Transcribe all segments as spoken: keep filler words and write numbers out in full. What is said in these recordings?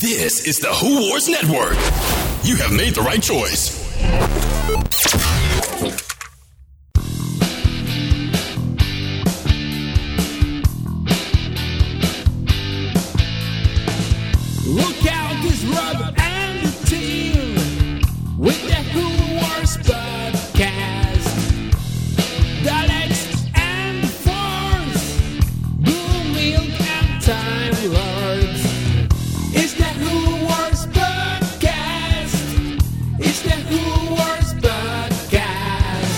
This is the Who Wars Network. You have made the right choice. Look out, this Rob and the team with the Who Wars podcast. The Alex and the Force, Blue Milk and Time Lords. It's the Who Wars podcast. It's the Who Wars podcast.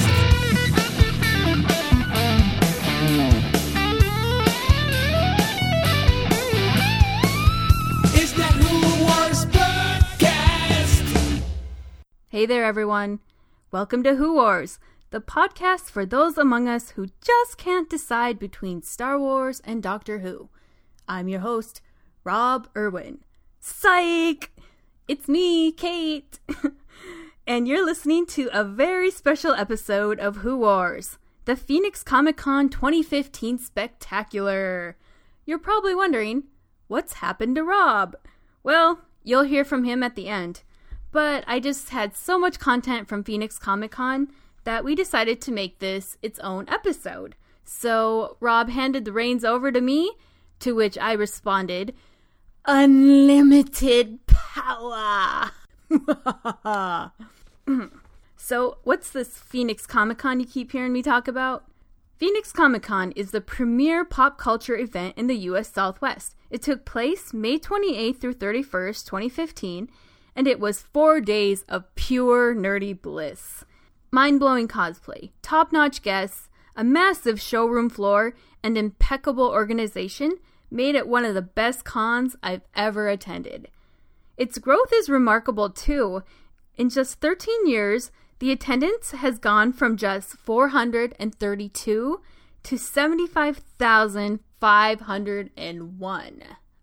It's the Who Wars podcast. Hey there, everyone. Welcome to Who Wars, the podcast for those among us who just can't decide between Star Wars and Doctor Who. I'm your host, Rob Irwin. Psych! It's me, Kate. And you're listening to a very special episode of Who Wars, the Phoenix Comic-Con twenty fifteen Spectacular. You're probably wondering, what's happened to Rob? Well, you'll hear from him at the end. But I just had so much content from Phoenix Comic-Con that we decided to make this its own episode. So Rob handed the reins over to me, to which I responded, unlimited power. So what's this Phoenix Comic-Con you keep hearing me talk about? Phoenix Comic-Con is the premier pop culture event in the U S Southwest. It took place May twenty-eighth through thirty-first, twenty fifteen, and it was four days of pure nerdy bliss. Mind-blowing cosplay, top-notch guests, a massive showroom floor, and impeccable organization made it one of the best cons I've ever attended. Its growth is remarkable too. In just thirteen years, the attendance has gone from just four hundred thirty-two to seventy-five thousand five hundred one.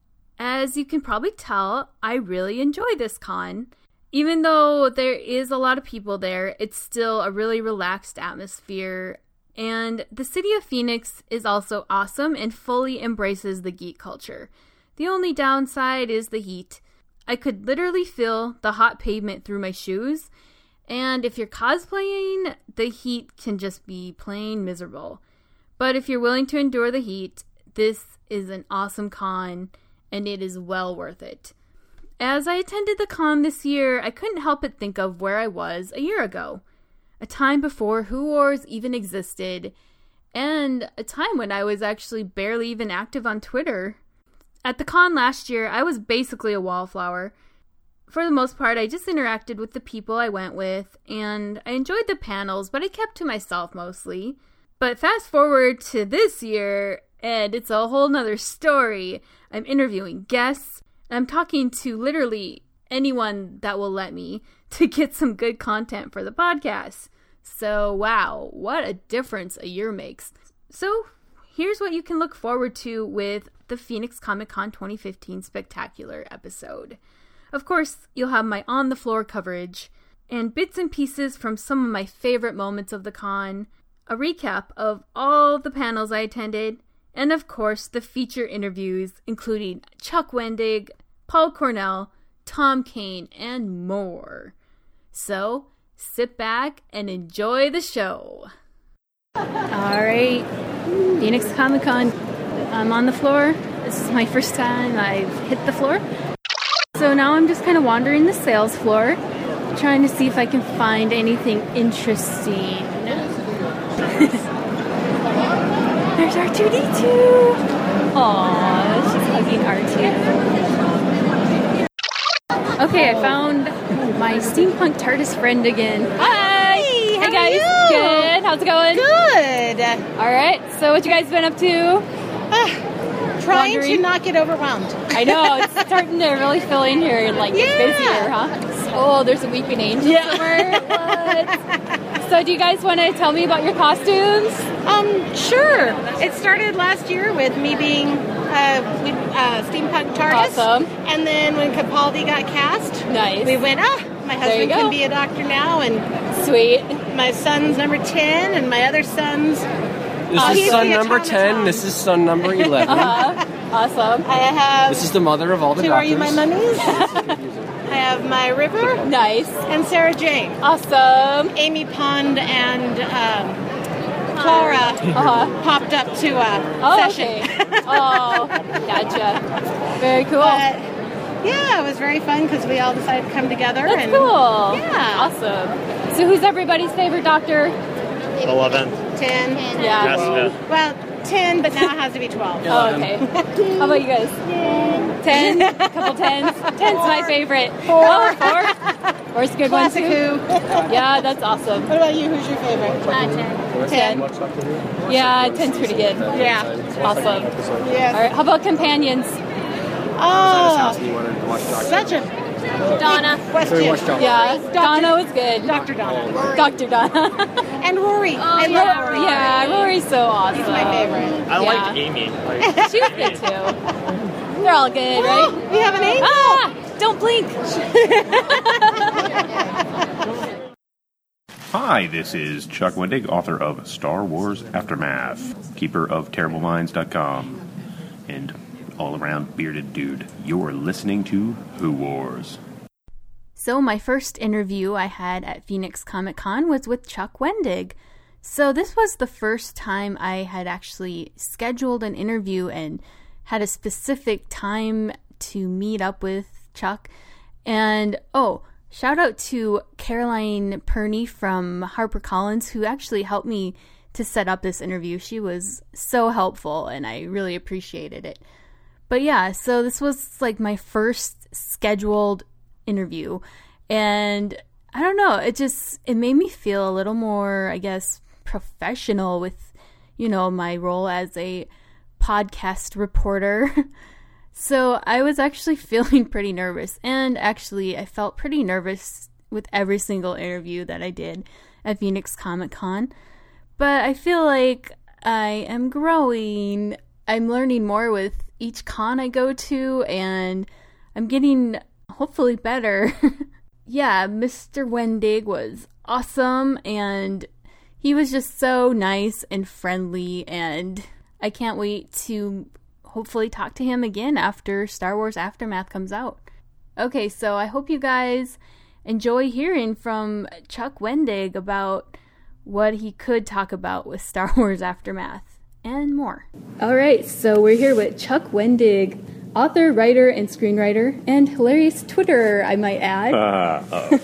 As you can probably tell, I really enjoy this con. Even though there is a lot of people there, it's still a really relaxed atmosphere. And the city of Phoenix is also awesome and fully embraces the geek culture. The only downside is the heat. I could literally feel the hot pavement through my shoes. And if you're cosplaying, the heat can just be plain miserable. But if you're willing to endure the heat, this is an awesome con, and it is well worth it. As I attended the con this year, I couldn't help but think of where I was a year ago. A time before Who Wars even existed, and a time when I was actually barely even active on Twitter. At the con last year, I was basically a wallflower. For the most part, I just interacted with the people I went with, and I enjoyed the panels, but I kept to myself mostly. But fast forward to this year, and it's a whole nother story. I'm interviewing guests, and I'm talking to literally anyone that will let me to get some good content for the podcast. So, wow, what a difference a year makes. So, here's what you can look forward to with the Phoenix Comic-Con twenty fifteen Spectacular episode. Of course, you'll have my on-the-floor coverage, and bits and pieces from some of my favorite moments of the con, a recap of all the panels I attended, and of course, the feature interviews, including Chuck Wendig, Paul Cornell, Tom Kane, and more. So, sit back and enjoy the show. Alright, Phoenix Comic-Con. I'm on the floor. This is my first time I've hit the floor. So now I'm just kind of wandering the sales floor, trying to see if I can find anything interesting. There's R two D two! Aww, she's hugging R two. Okay, I found my steampunk TARDIS friend again. Hi! Hey, how hey guys, are you? good. How's it going? Good. Alright, so what you guys been up to? Uh, trying Wandering? to not get overwhelmed. I know, it's starting to really fill in here and like Yeah. get busier, huh? Oh, there's a weeping angel Yeah. somewhere. What? So do you guys want to tell me about your costumes? Um, sure. It started last year with me being uh, we, uh, steampunk TARDIS. Awesome. And then when Capaldi got cast, Nice. we went, ah, my There you husband go. can be a doctor now, and Sweet. my son's number ten, and my other son's This Oh, is he's son the number automaton. ten. This is son number eleven. Uh-huh. Awesome. I have. This is the mother of all the two doctors. Are You My Mummies? I have my River. Nice. And Sarah Jane. Awesome. Amy Pond and um, Clara Uh-huh. popped up to a Oh, session. okay. Oh, gotcha. Very cool. But, yeah, it was very fun because we all decided to come together. That's and, cool. Yeah. Awesome. So who's everybody's favorite doctor? eleven. ten. Yeah. Yes, Well, ten, but now it has to be twelve. Oh, okay. How about you guys? Ten. A couple tens. Ten's my favorite. Four. Oh, four. Four's a good Classic one, too. Who. Yeah, that's awesome. What about you? Who's your favorite? Uh, ten. Ten. Yeah, ten's pretty good. Yeah. Awesome. Yes. All right. How about companions? Oh, You wanted to watch Doctor such a Donna. question. Yeah, Donna was good. Doctor Donna. Doctor Donna. And Rory. I yeah, love Rory. yeah, Rory's so awesome. He's my favorite. I Yeah. like Amy. Like, She was good too. They're all good, right? We have an angel. Ah! Don't blink. Hi, this is Chuck Wendig, author of Star Wars Aftermath, keeper of terrible minds dot com, and all-around bearded dude. You're listening to Who Wars. So my first interview I had at Phoenix Comic Con was with Chuck Wendig. So this was the first time I had actually scheduled an interview and had a specific time to meet up with Chuck. And, oh, shout out to Caroline Perney from HarperCollins, who actually helped me to set up this interview. She was so helpful, and I really appreciated it. But yeah, so this was like my first scheduled interview, and I don't know, it just, it made me feel a little more, I guess, professional with, you know, my role as a podcast reporter. So I was actually feeling pretty nervous, and actually I felt pretty nervous with every single interview that I did at Phoenix Comic Con. But I feel like I am growing. I'm learning more with each con I go to, and I'm getting hopefully better. Yeah, Mister Wendig was awesome, and he was just so nice and friendly, and I can't wait to hopefully talk to him again after Star Wars Aftermath comes out. Okay, so I hope you guys enjoy hearing from Chuck Wendig about what he could talk about with Star Wars Aftermath and more. All right, so we're here with Chuck Wendig, author, writer, and screenwriter, and hilarious Twitterer, I might add. Uh, oh.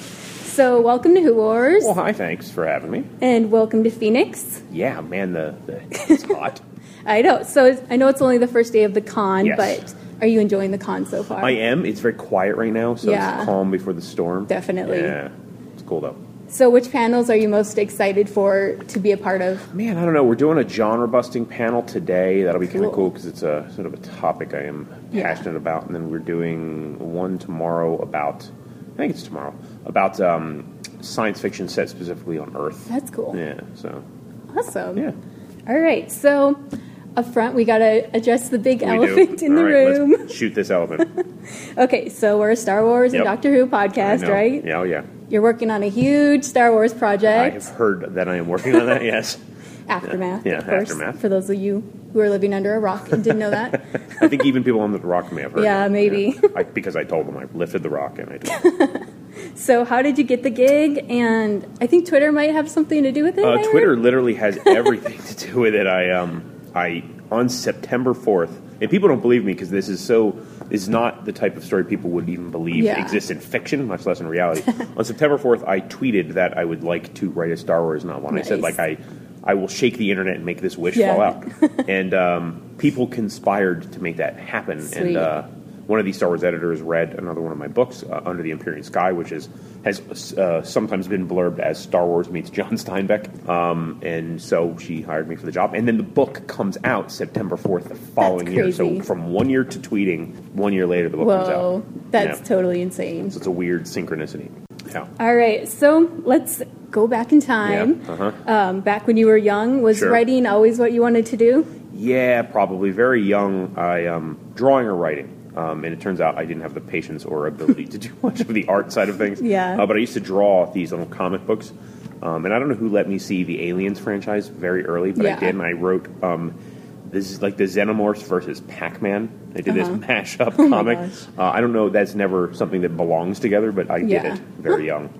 So welcome to Who Wars, Well, hi, thanks for having me. and welcome to Phoenix. Yeah, man, the, the it's hot. I know, so it's, I know it's only the first day of the con, Yes. but are you enjoying the con so far? I am. It's very quiet right now, so Yeah. it's calm before the storm. Definitely. Yeah, it's cool though. So which panels are you most excited for to be a part of? Man, I don't know. We're doing a genre-busting panel today. That'll be kind of Cool. cool because it's a sort of a topic I am Yeah. passionate about. And then we're doing one tomorrow about, I think it's tomorrow, about um, science fiction set specifically on Earth. That's cool. Yeah, so, Awesome. yeah. All right, so up front we got to address the big We elephant do. in the All right, room. let's shoot this elephant. Okay, so we're a Star Wars and Yep. Doctor Who I podcast, know. right? Yeah, oh, yeah. You're working on a huge Star Wars I project, have heard that I am working on that, yes. Aftermath, Yeah, of course, Aftermath. for those of you who are living under a rock and didn't know that. I think even people on the rock may have heard Yeah, that. maybe. I, because I told them I lifted the rock and I told them. So how did you get the gig? And I think Twitter might have something to do with it. I Uh, heard? Twitter literally has everything to do with it. I, um, I on September fourth, and people don't believe me because this is so is not the type of story people would even believe Yeah. exists in fiction, much less in reality. On September fourth, I tweeted that I would like to write a Star Wars novel, and I said Nice. like I, I will shake the internet and make this wish Yeah. fall out. And um, people conspired to make that happen. Sweet. And uh, one of these Star Wars editors read another one of my books, uh, Under the Empyrean Sky, which is has uh, sometimes been blurbed as Star Wars meets John Steinbeck. Um, and so she hired me for the job. And then the book comes out September fourth the following That's year. So crazy. from one year to tweeting, one year later the book comes Whoa, out. that's Yeah. totally insane. So it's a weird synchronicity. Yeah. All right, so let's go back in time. Yeah, uh-huh. Um, back when you were young, was Sure. writing always what you wanted to do? Yeah, probably. Very young, I um, drawing or writing. Um, and it turns out I didn't have the patience or ability to do much of the art side of things. Yeah. Uh, but I used to draw these little comic books. Um, and I don't know who let me see the Aliens franchise very early, but Yeah. I did. And I wrote um, this is like the Xenomorphs versus Pac-Man. They did Uh-huh. this mashup Oh my comic. gosh. Uh, I don't know. That's never something that belongs together, but I Yeah. did it very young.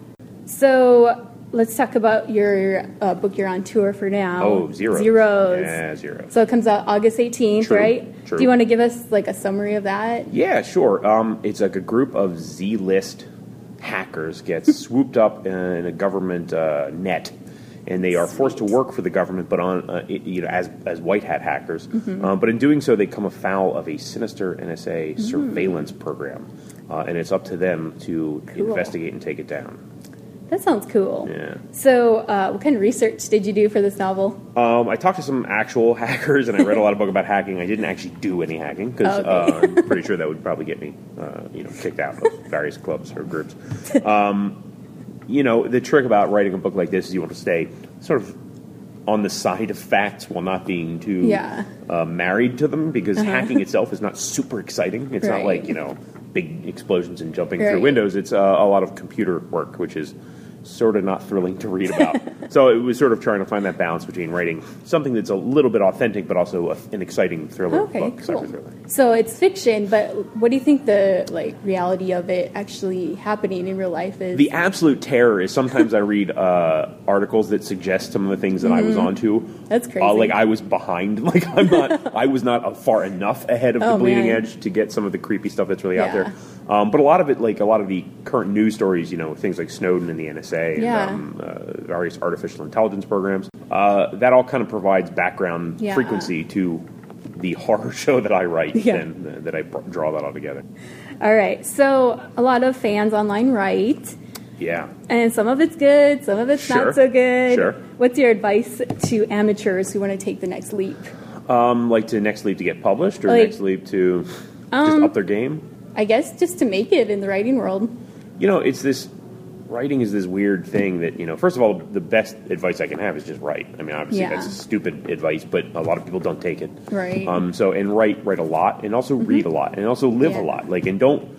So let's talk about your uh, book you're on tour for now. Oh, Zeros. Zeros. Yeah, Zeros. So it comes out August eighteenth, True, right? true. Do you want to give us like a summary of that? Yeah, sure. Um, it's like a group of Z-list hackers gets swooped up in a government uh, net, and they are forced to work for the government, but on uh, it- you know as as white hat hackers. Mm-hmm. Uh, but in doing so, they come afoul of a sinister N S A Mm-hmm. surveillance program, uh, and it's up to them to Cool. investigate and take it down. That sounds cool. Yeah. So, uh, what kind of research did you do for this novel? Um, I talked to some actual hackers, and I read a lot of book about hacking. I didn't actually do any hacking because Okay. uh, I'm pretty sure that would probably get me, uh, you know, kicked out of various clubs or groups. Um, you know, the trick about writing a book like this is you want to stay sort of on the side of facts while not being too Yeah. uh, married to them, because hacking itself is not super exciting. It's Right. not like, you know, big explosions and jumping Right. through windows. It's uh, a lot of computer work, which is sort of not thrilling to read about. So it was sort of trying to find that balance between writing something that's a little bit authentic, but also a, an exciting thriller Okay, book, cool. cyber thriller. So it's fiction, but what do you think the like reality of it actually happening in real life is? The absolute terror is sometimes I read uh, articles that suggest some of the things that I was onto. Mm-hmm. That's Uh, crazy. like I was behind. Like I'm not. I was not far enough ahead of Oh, the bleeding man. edge to get some of the creepy stuff that's really out Yeah. there. Um, but a lot of it, like a lot of the current news stories, you know, things like Snowden and the N S A and Yeah. um, uh, various artificial intelligence programs. Uh, that all kind of provides background Yeah. frequency to the horror show that I write, Yeah. and uh, that I br- draw that all together. All right. So a lot of fans online write, Yeah. and some of it's good, some of it's Sure. not so good. Sure. What's your advice to amateurs who want to take the next leap? Um, like to next leap to get published, or Like- next leap to just Um, up their game. I guess just to make it in the writing world. You know, it's this writing is this weird thing that, you know, first of all, the best advice I can have is just write. I mean, obviously Yeah. that's stupid advice, but a lot of people don't take it. Right. Um, so, and write, write a lot, and also read a lot, and also live Yeah. a lot. Like, and don't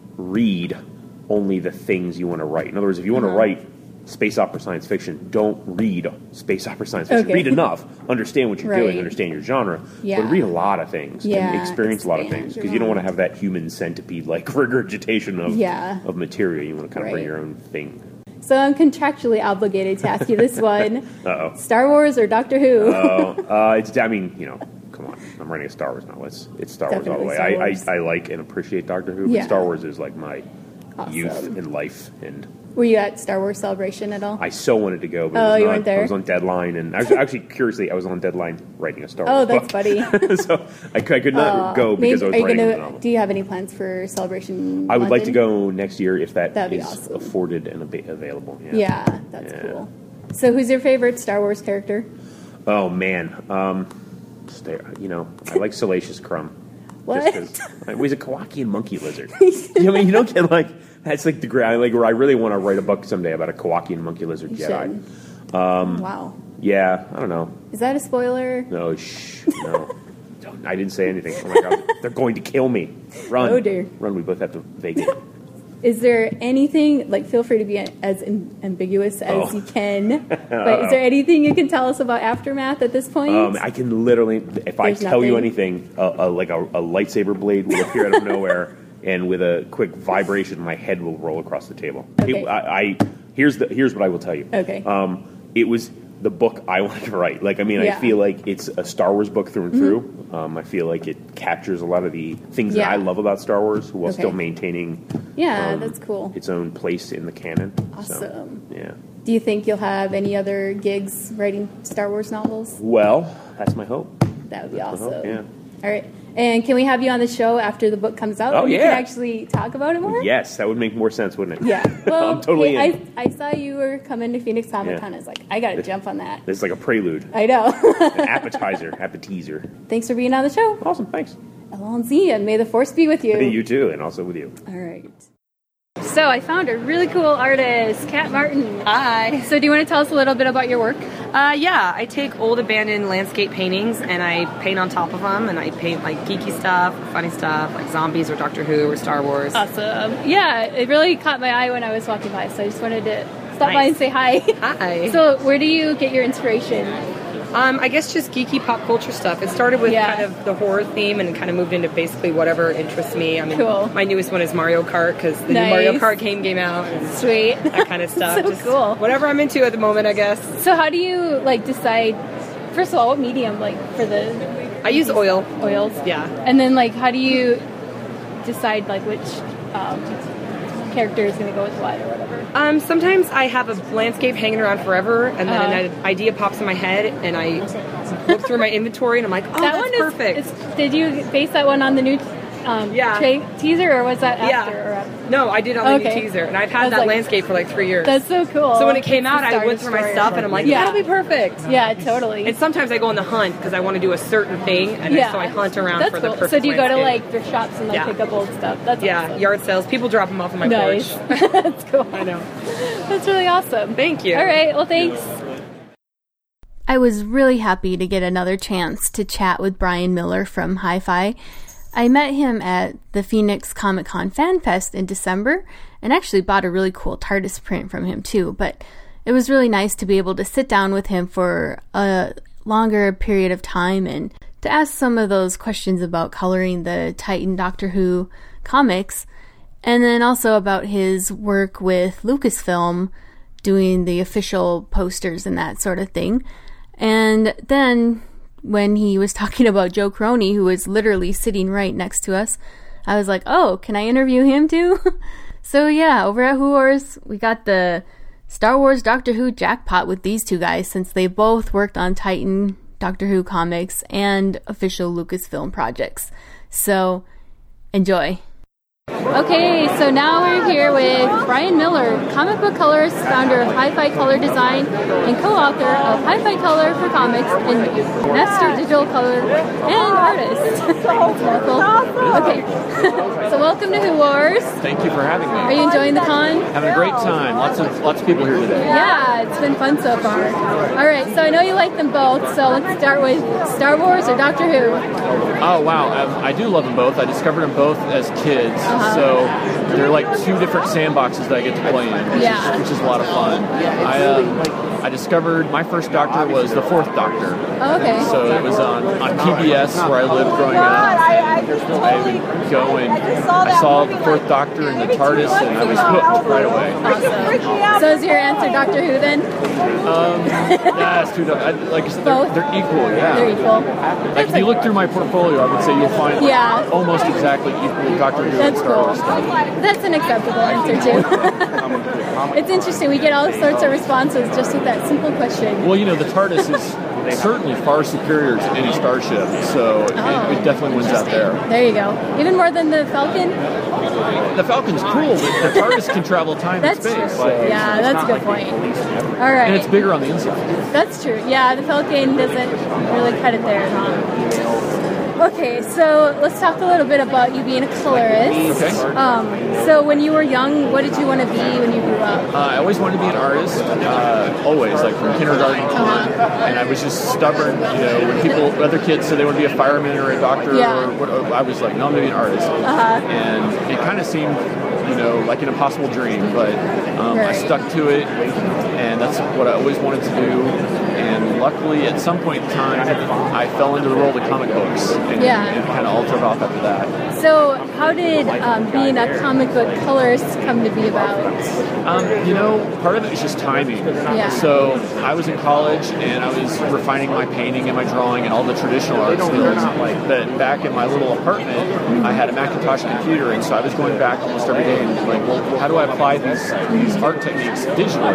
read only the things you want to write. In other words, if you want Uh-huh. to write space opera science fiction, don't read space opera science fiction. Okay. Read enough, understand what you're Right. doing, understand your genre, Yeah. but read a lot of things Yeah, and experience a lot of expand things, your because you don't want to mind. have that human centipede like regurgitation of Yeah. of material. You want to kind of bring Right. your own thing. So I'm contractually obligated to ask you this one: Uh-oh. Star Wars or Doctor Who? Oh, uh, it's. I mean, you know, come on. I'm writing a Star Wars novel. It's, it's Star Wars all the Definitely way. Star I, Wars. I, I like and appreciate Doctor Who, but Yeah. Star Wars is like my Awesome. youth and life. And Were you at Star Wars Celebration at all? I so wanted to go, but Oh, it was you not, weren't there? I was on deadline, and actually, actually, curiously, I was on deadline writing a Star Oh, Wars that's book. funny. So I, could- I could not go because Maybe- I was are you writing gonna, the novel. Do you have any plans for Celebration? I would like to London? go next year if that That'd be is awesome. afforded and ab- available. Yeah. Yeah, that's Yeah. cool. So, who's your favorite Star Wars character? Oh man, um, stay, you know, I like Salacious Crumb. What? Just 'cause- well, he's a Kowakian monkey lizard. You know, I mean, you don't get like that's like the gra- like where I really want to write a book someday about a Kowakian monkey lizard You Jedi. should. Um, wow. Yeah, I don't know. Is that a spoiler? No, shh, no. Don't, I didn't say anything. Oh my god, they're going to kill me. Run, Oh, dear. run. We both have to vacate. Is there anything, like, feel free to be as am- ambiguous as Oh. you can, but is there anything you can tell us about Aftermath at this point? Um, I can literally, if I There's tell you nothing? anything, a, a, like a, a lightsaber blade will appear out of nowhere, and with a quick vibration, my head will roll across the table. Okay. It- I, I here's the here's what I will tell you. Okay. Um, it was the book I wanted to write. Like, I mean, Yeah. I feel like it's a Star Wars book through and through. Um, I feel like it captures a lot of the things Yeah. that I love about Star Wars, while Okay. still maintaining yeah, um, that's cool. its own place in the canon. So, Awesome. yeah. Do you think you'll have any other gigs writing Star Wars novels? Well, that's my hope. That would be That's my awesome. hope, yeah. All right. And can we have you on the show after the book comes out? Oh, and you yeah. can actually talk about it more? Yes, that would make more sense, wouldn't it? Yeah. Well, I'm totally hey, in. I, I saw you were coming to Phoenix Comic Con. Yeah. I was like, I got to jump on that. This is like a prelude, I know. an appetizer, appetizer. Thanks for being on the show. Awesome, thanks. Alonzi, and may the force be with you. You too, and also with you. All right. So I found a really cool artist, Kat Martin. Hi. So do you want to tell us a little bit about your work? Uh, yeah, I take old abandoned landscape paintings and I paint on top of them, and I paint like geeky stuff, funny stuff, like zombies or Doctor Who or Star Wars. Awesome. Yeah, it really caught my eye when I was walking by, so I just wanted to stop by Nice. and say hi. Hi. So where do you get your inspiration? Um, I guess just geeky pop culture stuff. It started with Yeah. kind of the horror theme and kind of moved into basically whatever interests me. I mean, Cool. my newest one is Mario Kart because the Nice. new Mario Kart game came out and Sweet. that kind of stuff. So just cool. Whatever I'm into at the moment, I guess. So how do you like decide? First of all, what medium like for the I use oil. oils? Yeah. And then like how do you decide like which um, character is going to go with what or whatever? Um, sometimes I have a landscape hanging around forever, and then Uh-huh. an idea pops in my head, and I look through my inventory, and I'm like, oh, that that's one is perfect. It's, did you base that one on the new um, Yeah. tra- teaser, or was that Yeah. after? Or after? No, I did on the Okay. new teaser, and I've I had was that like- landscape for like three years. That's so cool. so when it came It's out, the I start went of through my story. stuff, and I'm like, Yeah. that'll be perfect. Yeah, totally. And sometimes I go on the hunt because I want to do a certain thing, and yeah. so I hunt around That's for cool. the perfect So do you go to landscape. like thrift shops and like Yeah. pick up old stuff? That's Yeah, awesome. yard sales. People drop them off on my Nice. porch. That's cool. I know. That's really awesome. Thank you. All right. Well, thanks. I was really happy to get another chance to chat with Brian Miller from Hi-Fi. I met him at the Phoenix Comic Con Fan Fest in December and actually bought a really cool TARDIS print from him too, but it was really nice to be able to sit down with him for a longer period of time and to ask some of those questions about coloring the Titan Doctor Who comics, and then also about his work with Lucasfilm doing the official posters and that sort of thing. And then when he was talking about Joe Crony, who was literally sitting right next to us, I was like, oh, can I interview him too? So yeah, over at Who Wars, we got the Star Wars Doctor Who jackpot with these two guys, since they both worked on Titan Doctor Who comics and official Lucasfilm projects. So enjoy. Okay, so now we're here with Brian Miller, comic book colorist, founder of Hi-Fi Color Design, and co-author of Hi-Fi Color for Comics and Master Digital Color and artist. Okay, so welcome to Who Wars. Thank you for having me. Are you enjoying the con? Having a great time. Lots of lots of people here today. Yeah, it's been fun so far. All right, so I know you like them both, so let's start with Star Wars or Doctor Who. Oh wow, um, I do love them both. I discovered them both as kids, Uh-huh. so they're like two different sandboxes that I get to play in, which, Yeah. is, which is a lot of fun. I um, I discovered my first Doctor was the fourth Doctor. Oh, okay. So it was on, on P B S where I lived growing up. I would go and I saw the fourth Doctor in the TARDIS, and I was hooked right away. Awesome. So is your answer Doctor Who then? Um, yeah, it's too tough. I, like I said, they're, Both? they're equal. Yeah. They're equal. Like if you look through my portfolio, I would say you'll find Yeah. almost exactly equal Doctor Who and That's Star cool. Wars stuff. That's an acceptable answer too. It's interesting. We get all sorts of responses just with that simple question. Well, you know, the TARDIS is certainly far superior to any starship, so it, Oh, it definitely wins out there. There you go. Even more than the Falcon? The Falcon's cool, but the TARDIS can travel time That's and true. space. So- Yeah, that's a good point. All And it's right. bigger on the inside. That's true. Yeah, the Falcon doesn't really cut it there, huh? Okay, so let's talk a little bit about you being a colorist. Okay. Um, so when you were young, what did you want to be when you grew up? Uh, I always wanted to be an artist, uh, always, like from kindergarten on. And I was just stubborn, you know, when people, other kids said they want to be a fireman or a doctor, Yeah. or what, I was like, no, I'm going to be an artist. Uh-huh. And it kind of seemed, you know, like an impossible dream, but um, I Right. stuck to it, and that's what I always wanted to do. And luckily, at some point in time, I fell into the role of the comic books, and, Yeah. and kind of altered off after that. So how did um, being a comic book colorist come to be about? Um, you know, part of it is just timing. Yeah. So I was in college and I was refining my painting and my drawing and all the traditional art skills. But back in my little apartment, I had a Macintosh computer, and so I was going back almost every day and like, well, how do I apply these these art techniques digitally?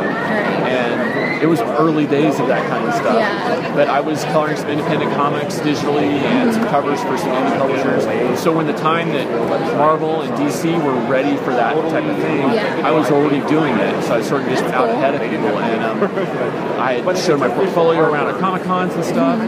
And it was early days of that kind of stuff. Yeah. But I was coloring some independent comics digitally and some covers for some indie publishers. So when the time that Marvel and D C were ready for that type of thing, Yeah. I was already doing it. So I sort of just out ahead of people. And um, I showed my portfolio around at Comic Cons and stuff.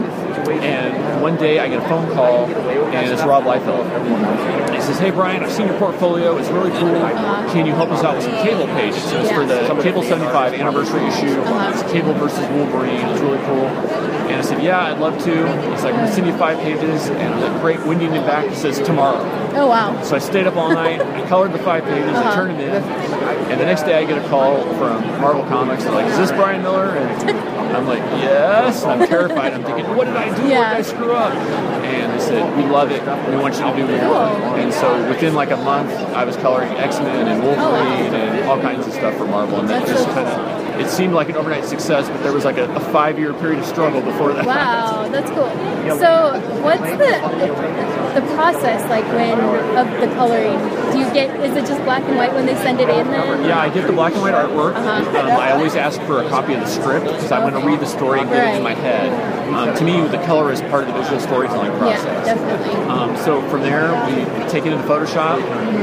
And one day I get a phone call, and it's Rob Liefeld. And he says, hey, Brian, I've seen your portfolio. It's really cool. Can you help us out with some Cable pages? So it's for the Cable seventy-five anniversary issue. It's Cable versus Wolverine. It's really cool. And I said, yeah, I'd love to. He's like, I'm going to send you five pages. And I'm like, great. When do you get back? He says, tomorrow. Oh, wow. So I stayed up all night, I colored the five pages, Uh-huh. I turned them in, and the next day I get a call from Marvel Comics. They're like, is this Brian Miller? And I'm like, yes. And I'm terrified. I'm thinking, what did I do? Yeah. What did I screw up? And they said, we love it. We want you to do more. Cool. And so within like a month, I was coloring X-Men and Wolverine and all kinds of stuff for Marvel. And that That's just so kind of, it seemed like an overnight success, but there was like a, a five-year period of struggle before that. Wow, that's cool. So, what's the the process like when of the coloring? Do you get? Is it just black and white when they send it in? Then? Yeah, I get the black and white artwork. Uh-huh. Um, I always ask for a copy of the script because I want to read the story and get it in my head. Um, to me, the color is part of the visual storytelling process. Yeah, definitely. Um, so from there, we take it into Photoshop.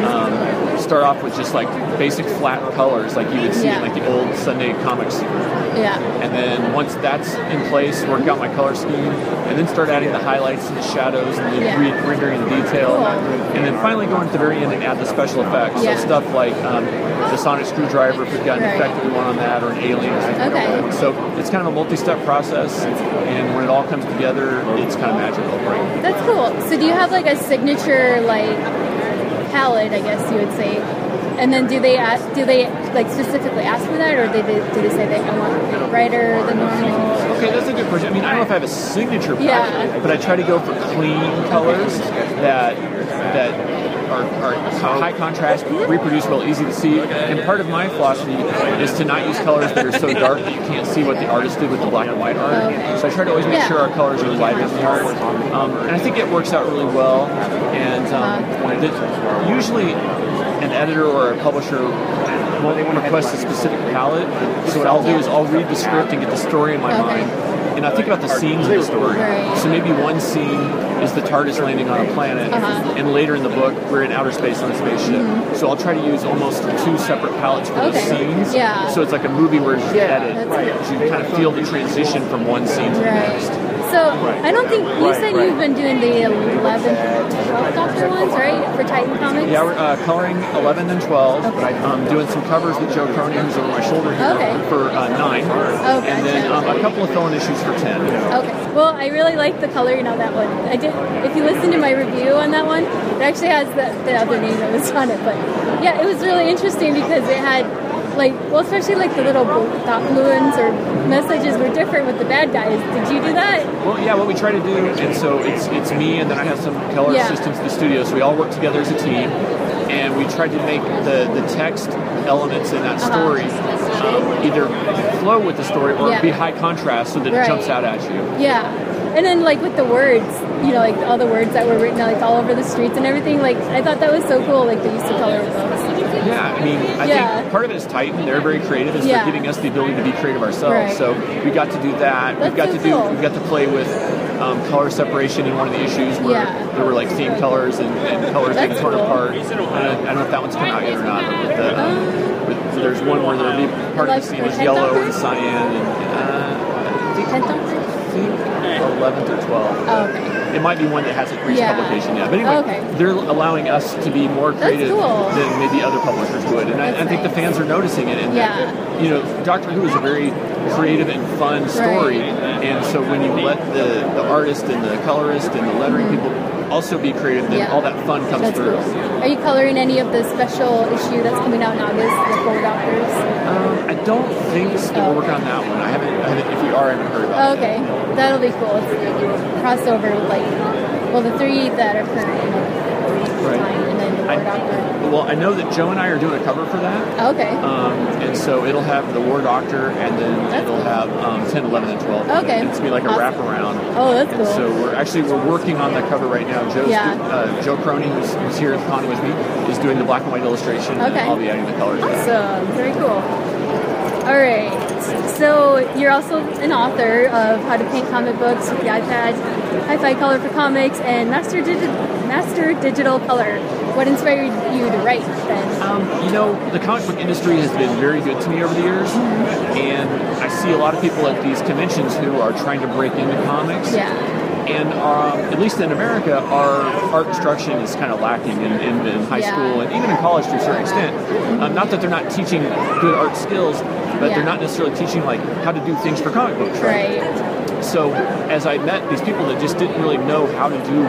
Um, start off with just like basic flat colors, like you would see Yeah. in like the old Sunday comics. Yeah. And then once that's in place, work out my color scheme, and then start adding the highlights and the shadows and the Yeah. re- rendering the detail. Cool. And then finally go into the very end and add the special effects. Yeah. So stuff like um, the sonic screwdriver, if we've got an Right. effect that we want on that, or an alien or something Okay. like that. So it's kind of a multi-step process, and when it all comes together, it's kind of magical. Right? That's cool. So, do you have like a signature like palette? I guess you would say. And then do they ask, do they like specifically ask for that, or do they do they say they I want brighter than normal? Okay, that's a good question. I mean, I don't know if I have a signature palette, Yeah. but I try to go for clean colors that that are, are high contrast, reproducible, easy to see. And part of my philosophy is to not use colors that are so dark that you can't see what the artist did with the black and white art. Okay. So I try to always make Yeah. sure our colors are lighter than the art. Um, and I think it works out really well. And um, the, usually an editor or a publisher won't request a specific palette. So what I'll do is I'll read the script and get the story in my Okay. mind. And I think about the scenes in the story. Right. So maybe one scene is the TARDIS landing on a planet, Uh-huh. and later in the book, we're in outer space on a spaceship. So I'll try to use almost two separate palettes for Okay. those scenes. Yeah. So it's like a movie where you edit. That's So you kind of feel the transition from one scene to the Right. next. So I don't think you said you've been doing the eleventh, twelfth Doctor ones, right? For Titan Comics. Yeah, we're uh, coloring eleven and twelve. I'm doing some covers with Joe Cronin, who's over my shoulder here, Okay. for uh, nine. Okay. And then um, a couple of fill-in issues for ten. Okay. Well, I really like the coloring on that one. I did. If you listen to my review on that one, it actually has the, the other name that was on it. But yeah, it was really interesting because it had like, well, especially like the little thought balloons or messages were different with the bad guys. Did you do that? Well, yeah, what we try to do, and so it's it's me, and then I have some color Yeah. assistants in the studio, so we all work together as a team, and we try to make the, the text elements in that story um, either flow with the story or Yeah. be high contrast so that Right. it jumps out at you. Yeah. And then like with the words, you know, like all the words that were written like all over the streets and everything, like I thought that was so cool, like the use of color with those. Yeah, I mean, I Yeah. think part of it is Titan. They're very creative, and Yeah. they're giving us the ability to be creative ourselves. Right. So we got to do that. That's we've got so to do. cool. We've got to play with um, color separation in one of the issues where Yeah. there were like theme colors and, and colors That's being torn cool. apart. I don't, I don't know if that one's come out yet or not. But with the, um, with, so there's one where the part Like of the scene the is Tent yellow Doctor? and cyan, and uh, I think Tenth Doctor? eleventh or twelfth. Oh, okay. It might be one that hasn't reached Yeah. publication yet. But anyway, Okay. they're allowing us to be more That's creative cool. than maybe other publishers would. And I, That's I think the nice. fans are noticing it. And Yeah. you know, Doctor Who is a very creative and fun story. Right. And so when you let the, the artist and the colorist and the lettering people also be creative, then Yeah. all that fun comes That's through. cool. Are you coloring any of the special issue that's coming out in August, the Four Doctors? Um, I don't think so. Oh, We're working on that one. I haven't, I haven't. If we are, I haven't heard about Oh, it. okay, that'll be cool. It's like crossover with like, well, the three that are current, you know, Right. and then the Four I, Doctor. well, I know that Joe and I are doing a cover for that. Oh, okay. Um, and so it'll have the War Doctor, and then That's it'll cool. have um, ten, eleven, and twelve. Okay. It's gonna be like a Awesome. wraparound. Oh, that's And cool. so we're actually we're working on that cover right now. Joe's Yeah. do- uh, Joe Cronin, who's, who's here at the con with me, is doing the black and white illustration. Okay. And I'll be adding the colors. to that. Awesome. Very cool. All right. So you're also an author of How to Paint Comic Books with the iPad, Hi-Fi Color for Comics, and Master, Digi- Master Digital Color. What inspired you to write then? Um, you know, the comic book industry has been very good to me over the years, and I see a lot of people at these conventions who are trying to break into comics. Yeah. And um, at least in America, our art instruction is kind of lacking in, in, in high Yeah. school and even in college to a certain extent. Um, not that they're not teaching good art skills, but Yeah. they're not necessarily teaching like how to do things for comic books. Right. So as I met these people that just didn't really know how to do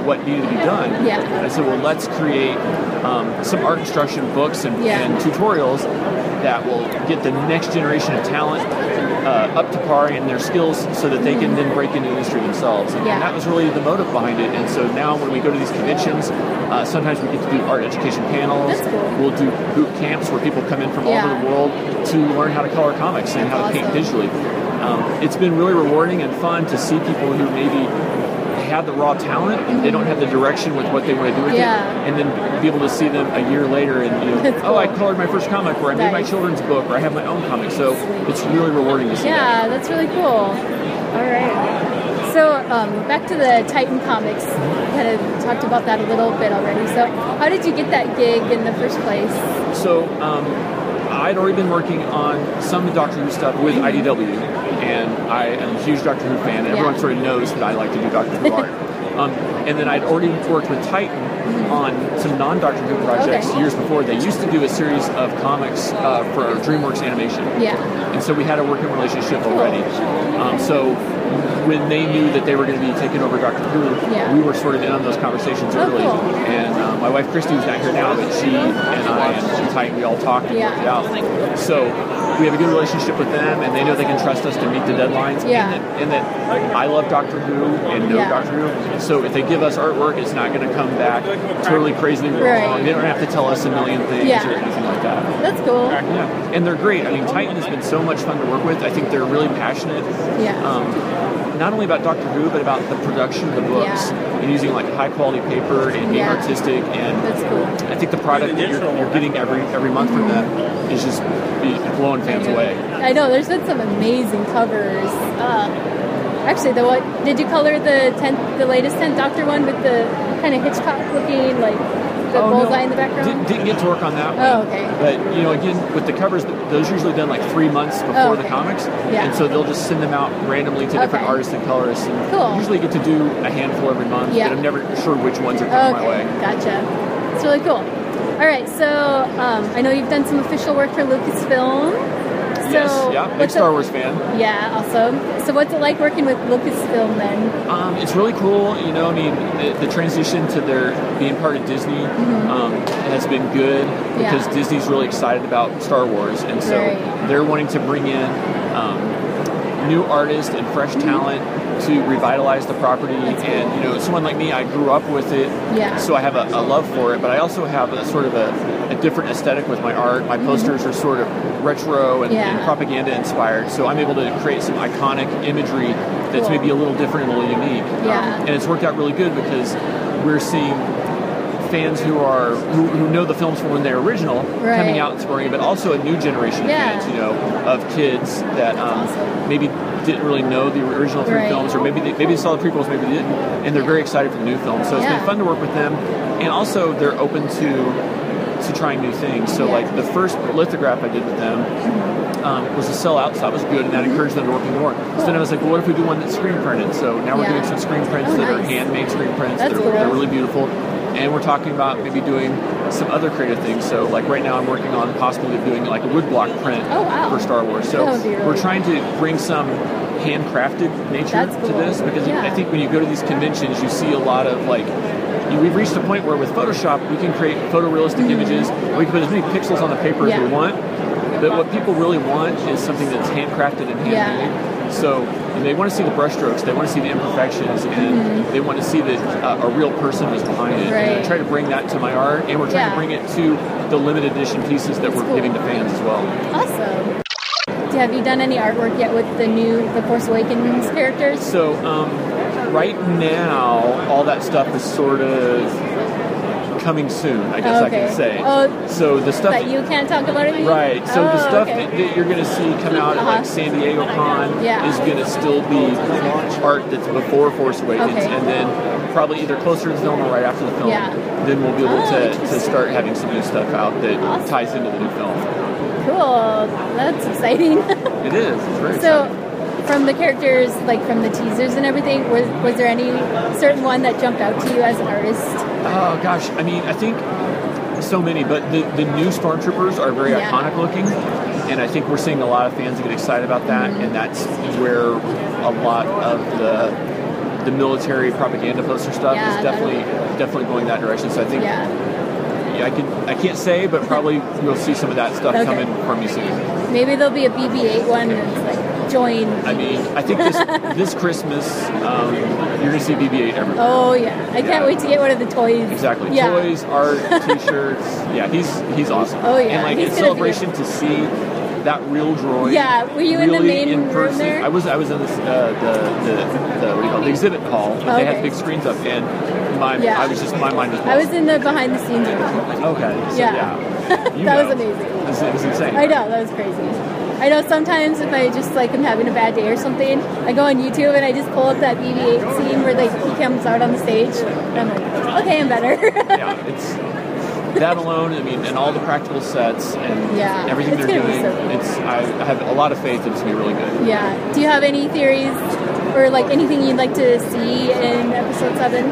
what needed to be done. Yeah. And I said, well, let's create um, some art instruction books and, Yeah. and tutorials that will get the next generation of talent uh, up to par in their skills so that they can then break into the industry themselves. And, Yeah. and that was really the motive behind it. And so now when we go to these conventions, uh, sometimes we get to do art education panels. That's cool. We'll do boot camps where people come in from all Yeah. over the world to learn how to color comics and That's how to paint awesome. digitally. Um, it's been really rewarding and fun to see people who maybe have the raw talent and they don't have the direction with what they want to do with Yeah. it, and then be able to see them a year later and you know, That's oh, I cool. colored my first comic, or I made my Nice. children's book, or I have my own comic. So it's really rewarding to see that. Yeah, that's really cool. All right. So um, back to the Titan Comics. We kind of talked about that a little bit already. So how did you get that gig in the first place? So um, I'd already been working on some Doctor Who stuff with I D W, and I am a huge Doctor Who fan, and everyone Yeah. sort of knows that I like to do Doctor Who art. Um, and then I'd already worked with Titan on some non-Doctor Who projects Okay. years before. They used to do a series of comics uh, for DreamWorks Animation. Yeah. And so we had a working relationship already. Um, so when they knew that they were going to be taking over Doctor Who, Yeah. we were sort of in on those conversations Oh, early. cool. And uh, my wife Christy, who's not here now, but she and I and Titan, we all talked and Yeah. worked it out. So we have a good relationship with them, and they know they can trust us to meet the deadlines. Yeah. And that, and that I love Doctor Who and know Yeah. Doctor Who. So if they give us artwork, it's not going to come back totally crazily wrong. Right. They don't have to tell us a million things Yeah. or anything like that. That's cool. Yeah, and they're great. I mean, Titan has been so much fun to work with. I think they're really passionate. Yeah. Um, not only about Doctor Who, but about the production of the books Yeah. and using like high quality paper and being Yeah. artistic. And That's cool. I think the product that you're, you're getting every every month from them is just be blowing fans away. I know, there's been some amazing covers. Uh, actually, the what did you color the tenth, the latest tenth Doctor one with the kind of Hitchcock looking, like the Oh, no. bullseye in the background? Didn't, didn't get to work on that one. Oh, okay. But, you know, again, with the covers, those are usually done like three months before Oh, the okay. comics. Yeah. And so they'll just send them out randomly to different Okay. artists and colorists. And Cool. usually get to do a handful every month, Yeah. but I'm never sure which ones are coming my way. Okay, gotcha. It's really cool. All right, so um, I know you've done some official work for Lucasfilm. So Yes, yeah, big what's Star it- Wars fan. Yeah, awesome. So what's it like working with Lucasfilm then? Um, it's really cool, you know. I mean, the, the transition to their being part of Disney um, has been good because Mm-hmm. Yeah. Disney's really excited about Star Wars, and so Right. they're wanting to bring in um, new artists and fresh Mm-hmm. talent to revitalize the property. And you know, someone like me, I grew up with it, Yeah. so I have a, a love for it. But I also have a sort of a, a different aesthetic with my art. My posters are sort of retro and, Mm-hmm. Yeah. and propaganda inspired, so I'm able to create some iconic imagery that's Cool. maybe a little different and a little unique. Yeah. Um, and it's worked out really good because we're seeing fans who are who, who know the films from when they're original Right. coming out and supporting it, but also a new generation Yeah. of fans, you know, of kids that um, awesome. maybe didn't really know the original three Right. films, or maybe they, maybe they saw the prequels, maybe they didn't, and they're very excited for the new film. So it's Yeah. been fun to work with them, and also they're open to to trying new things. So Yeah. like the first lithograph I did with them um, was a sellout, so that was good, and that encouraged them to work more. So then I was like, well, what if we do one that's screen printed? So now we're Yeah. doing some screen prints Oh, that are nice. handmade screen prints. That's they're, cool. they're really beautiful. And we're talking about maybe doing some other creative things. So like right now I'm working on possibly doing like a woodblock print Oh, wow. for Star Wars. So That would be really we're trying to bring some handcrafted nature That's to cool. this, because Yeah. I think when you go to these conventions, you see a lot of like, you, we've reached a point where with Photoshop, we can create photorealistic images. We can put as many pixels on the paper Mm-hmm. Yeah. as we want. But what people really want is something that's handcrafted and handmade. Yeah. So they want to see the brushstrokes, they want to see the imperfections, and they want to see that uh, a real person is behind it. And I Mm-hmm. Right. try to bring that to my art, and we're trying Yeah. to bring it to the limited edition pieces that That's we're cool. giving to fans as well. Awesome. Have you done any artwork yet with the new The Force Awakens characters? So um, right now, all that stuff is sort of coming soon, I guess Oh, I can okay. say. Oh, so the stuff that you can't talk about it? Right. So oh, the stuff okay. that, that you're going to see come out at Uh-huh. like San Diego Con Yeah. is going to still be art that's before Force Awakens, Okay. and then probably either closer to the film or right after the film. Yeah. Then we'll be able Oh, to, to interesting. start having some new stuff out that Awesome. ties into the new film. Cool. That's exciting. It is. It's very So, exciting. from the characters, like from the teasers and everything, was was there any certain one that jumped out to you as an artist? Oh gosh, I mean, I think so many, but the, the new Stormtroopers are very Yeah. iconic looking, and I think we're seeing a lot of fans get excited about that, Mm-hmm. and that's where a lot of the the military propaganda poster stuff Yeah, is definitely definitely going that direction. So I think Yeah. yeah, I can I can't say, but probably we'll see some of that stuff Okay. coming from me soon. Maybe there'll be a B B eight one that's like join. I mean, I think this this Christmas um, you're gonna see B B eight everywhere. Oh yeah, I can't Yeah. wait to get one of the toys. Exactly. Yeah. Toys, art, T-shirts. Yeah, he's he's awesome. Oh, yeah, And like he's it's gonna be celebration to see that real droid. Yeah, were you in the really main in room person. there? I was. I was in this, uh, the, the the what do you call it? The exhibit hall. But They Okay. had big screens up, and my Yeah. I was just my mind was. I was in the behind the scenes room. Okay. So, Yeah. yeah. You That was know. amazing. It was, it was insane. I know, that was crazy. I know sometimes if I just like am having a bad day or something, I go on YouTube and I just pull up that B B eight scene where like he comes out on the stage, and I'm like, okay, I'm better. Yeah, it's that alone. I mean, and all the practical sets and Yeah, everything it's they're gonna be doing. so cool. It's I, I have a lot of faith that it's gonna be really good. Yeah. Do you have any theories or like anything you'd like to see in episode seven?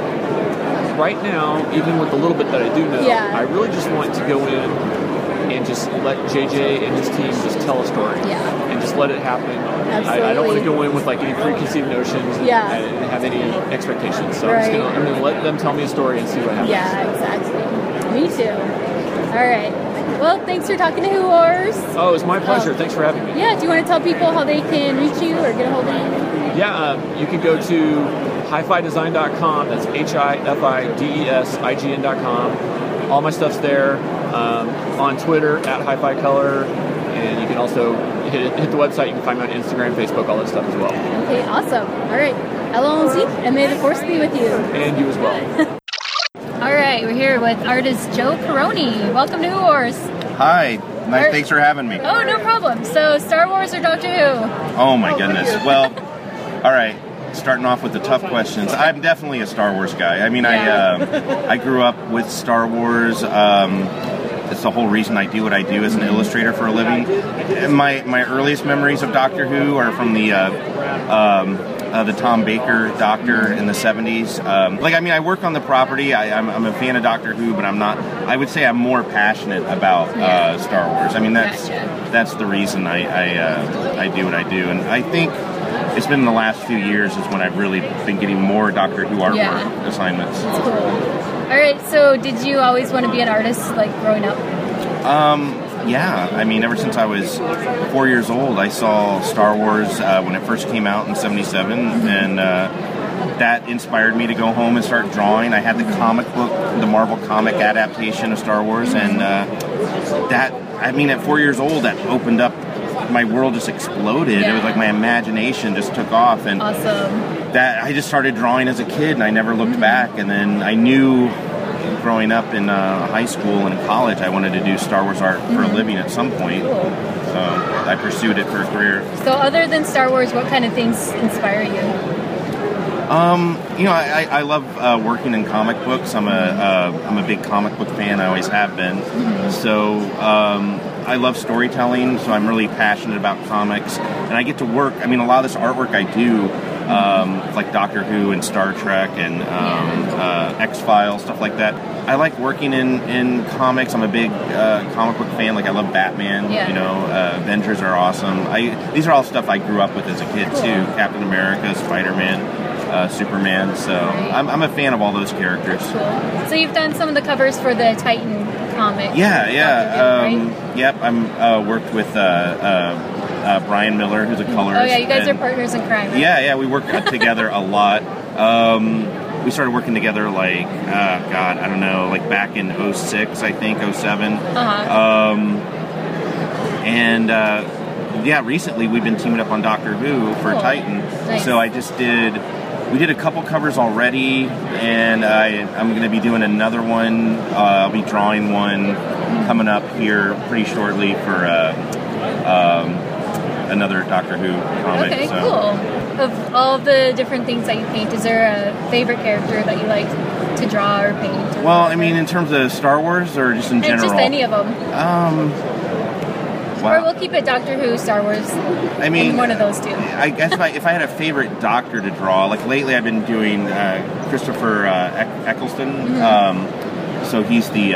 Right now, even with the little bit that I do know, Yeah. I really just want to go in and just let J J and his team just tell a story. Yeah. And just let it happen. I, I don't want to go in with like any preconceived notions and, Yeah. and have any expectations. So I'm just Right. gonna, I'm gonna let them tell me a story and see what happens. Yeah, exactly. Me too. All right. Well, thanks for talking to Who Wars. Oh, it's my pleasure. Oh. Thanks for having me. Yeah, do you want to tell people how they can reach you or get a hold of you? Yeah, um, you can go to hi fi design dot com. That's H I F I D E S I G N dot com. All my stuff's there. Um, on Twitter, at Hi-Fi Color. And you can also hit, hit the website. You can find me on Instagram, Facebook, all that stuff as well. Okay, awesome. All right. Allons-y, and may the force be with you. And you as well. All right, we're here with artist Joe Caroni. Welcome to Who Wars. Hi. Nice, Are- thanks for having me. Oh, no problem. So, Star Wars or Doctor Who? Oh my goodness. Well, all right. Starting off with the tough questions. I'm definitely a Star Wars guy. I mean, I uh, I grew up with Star Wars. Um, that's the whole reason I do what I do as an illustrator for a living. My my earliest memories of Doctor Who are from the uh, um, uh, the Tom Baker Doctor in the seventies. Um, like, I mean, I work on the property. I, I'm, I'm a fan of Doctor Who, but I'm not. I would say I'm more passionate about uh, Star Wars. I mean, that's that's the reason I I, uh, I do what I do, and I think. It's been the last few years is when I've really been getting more Doctor Who artwork Yeah. assignments. That's cool. All right, so did you always want to be an artist, like, growing up? Um, yeah, I mean, ever since I was four years old, I saw Star Wars uh, when it first came out in seventy-seven, and uh, that inspired me to go home and start drawing. I had the comic book, the Marvel comic adaptation of Star Wars, and uh, that, I mean, at four years old, that opened up, my world just exploded. Yeah. It was like my imagination just took off, and Awesome. that I just started drawing as a kid, and I never looked back. And then I knew, growing up in uh, high school and in college, I wanted to do Star Wars art for a living at some point. So I pursued it for a career. So other than Star Wars, what kind of things inspire you? Um, you know, I, I love uh, working in comic books. I'm a uh, I'm a big comic book fan. I always have been. So um, I love storytelling. So I'm really passionate about comics, and I get to work. I mean, a lot of this artwork I do, um, like Doctor Who and Star Trek and um, uh, X-Files, stuff like that. I like working in, in comics. I'm a big uh, comic book fan. Like, I love Batman. Yeah. You know, uh, Avengers are awesome. I these are all stuff I grew up with as a kid too. Captain America, Spider-Man. Uh, Superman, so I'm, I'm a fan of all those characters. Cool. So you've done some of the covers for the Titan comic. Yeah, yeah. Doctor Who, Um, right? Yep, I'm uh, worked with uh, uh, uh, Brian Miller, who's a colorist. Oh yeah, you guys and- are partners in crime, right? Yeah, yeah, we work uh, together a lot. Um, we started working together like, uh, God, I don't know, like back in oh six, I think, oh seven. Uh-huh. Um, and uh, yeah, recently we've been teaming up on Doctor Who for Cool. Titan. Nice. So I just did. We did a couple covers already, and I, I'm going to be doing another one. Uh, I'll be drawing one coming up here pretty shortly for uh, um, another Doctor Who comic. Okay, so. cool. Of all the different things that you paint, is there a favorite character that you like to draw or paint? Or Well, I whatever? mean, in terms of Star Wars or just in And general? just any of them. Um, Or wow. we'll keep it Doctor Who, Star Wars. I mean, one of those two. I guess if I, if I had a favorite Doctor to draw, like lately I've been doing uh, Christopher uh, Eck- Eccleston. Mm-hmm. Um, so he's the uh,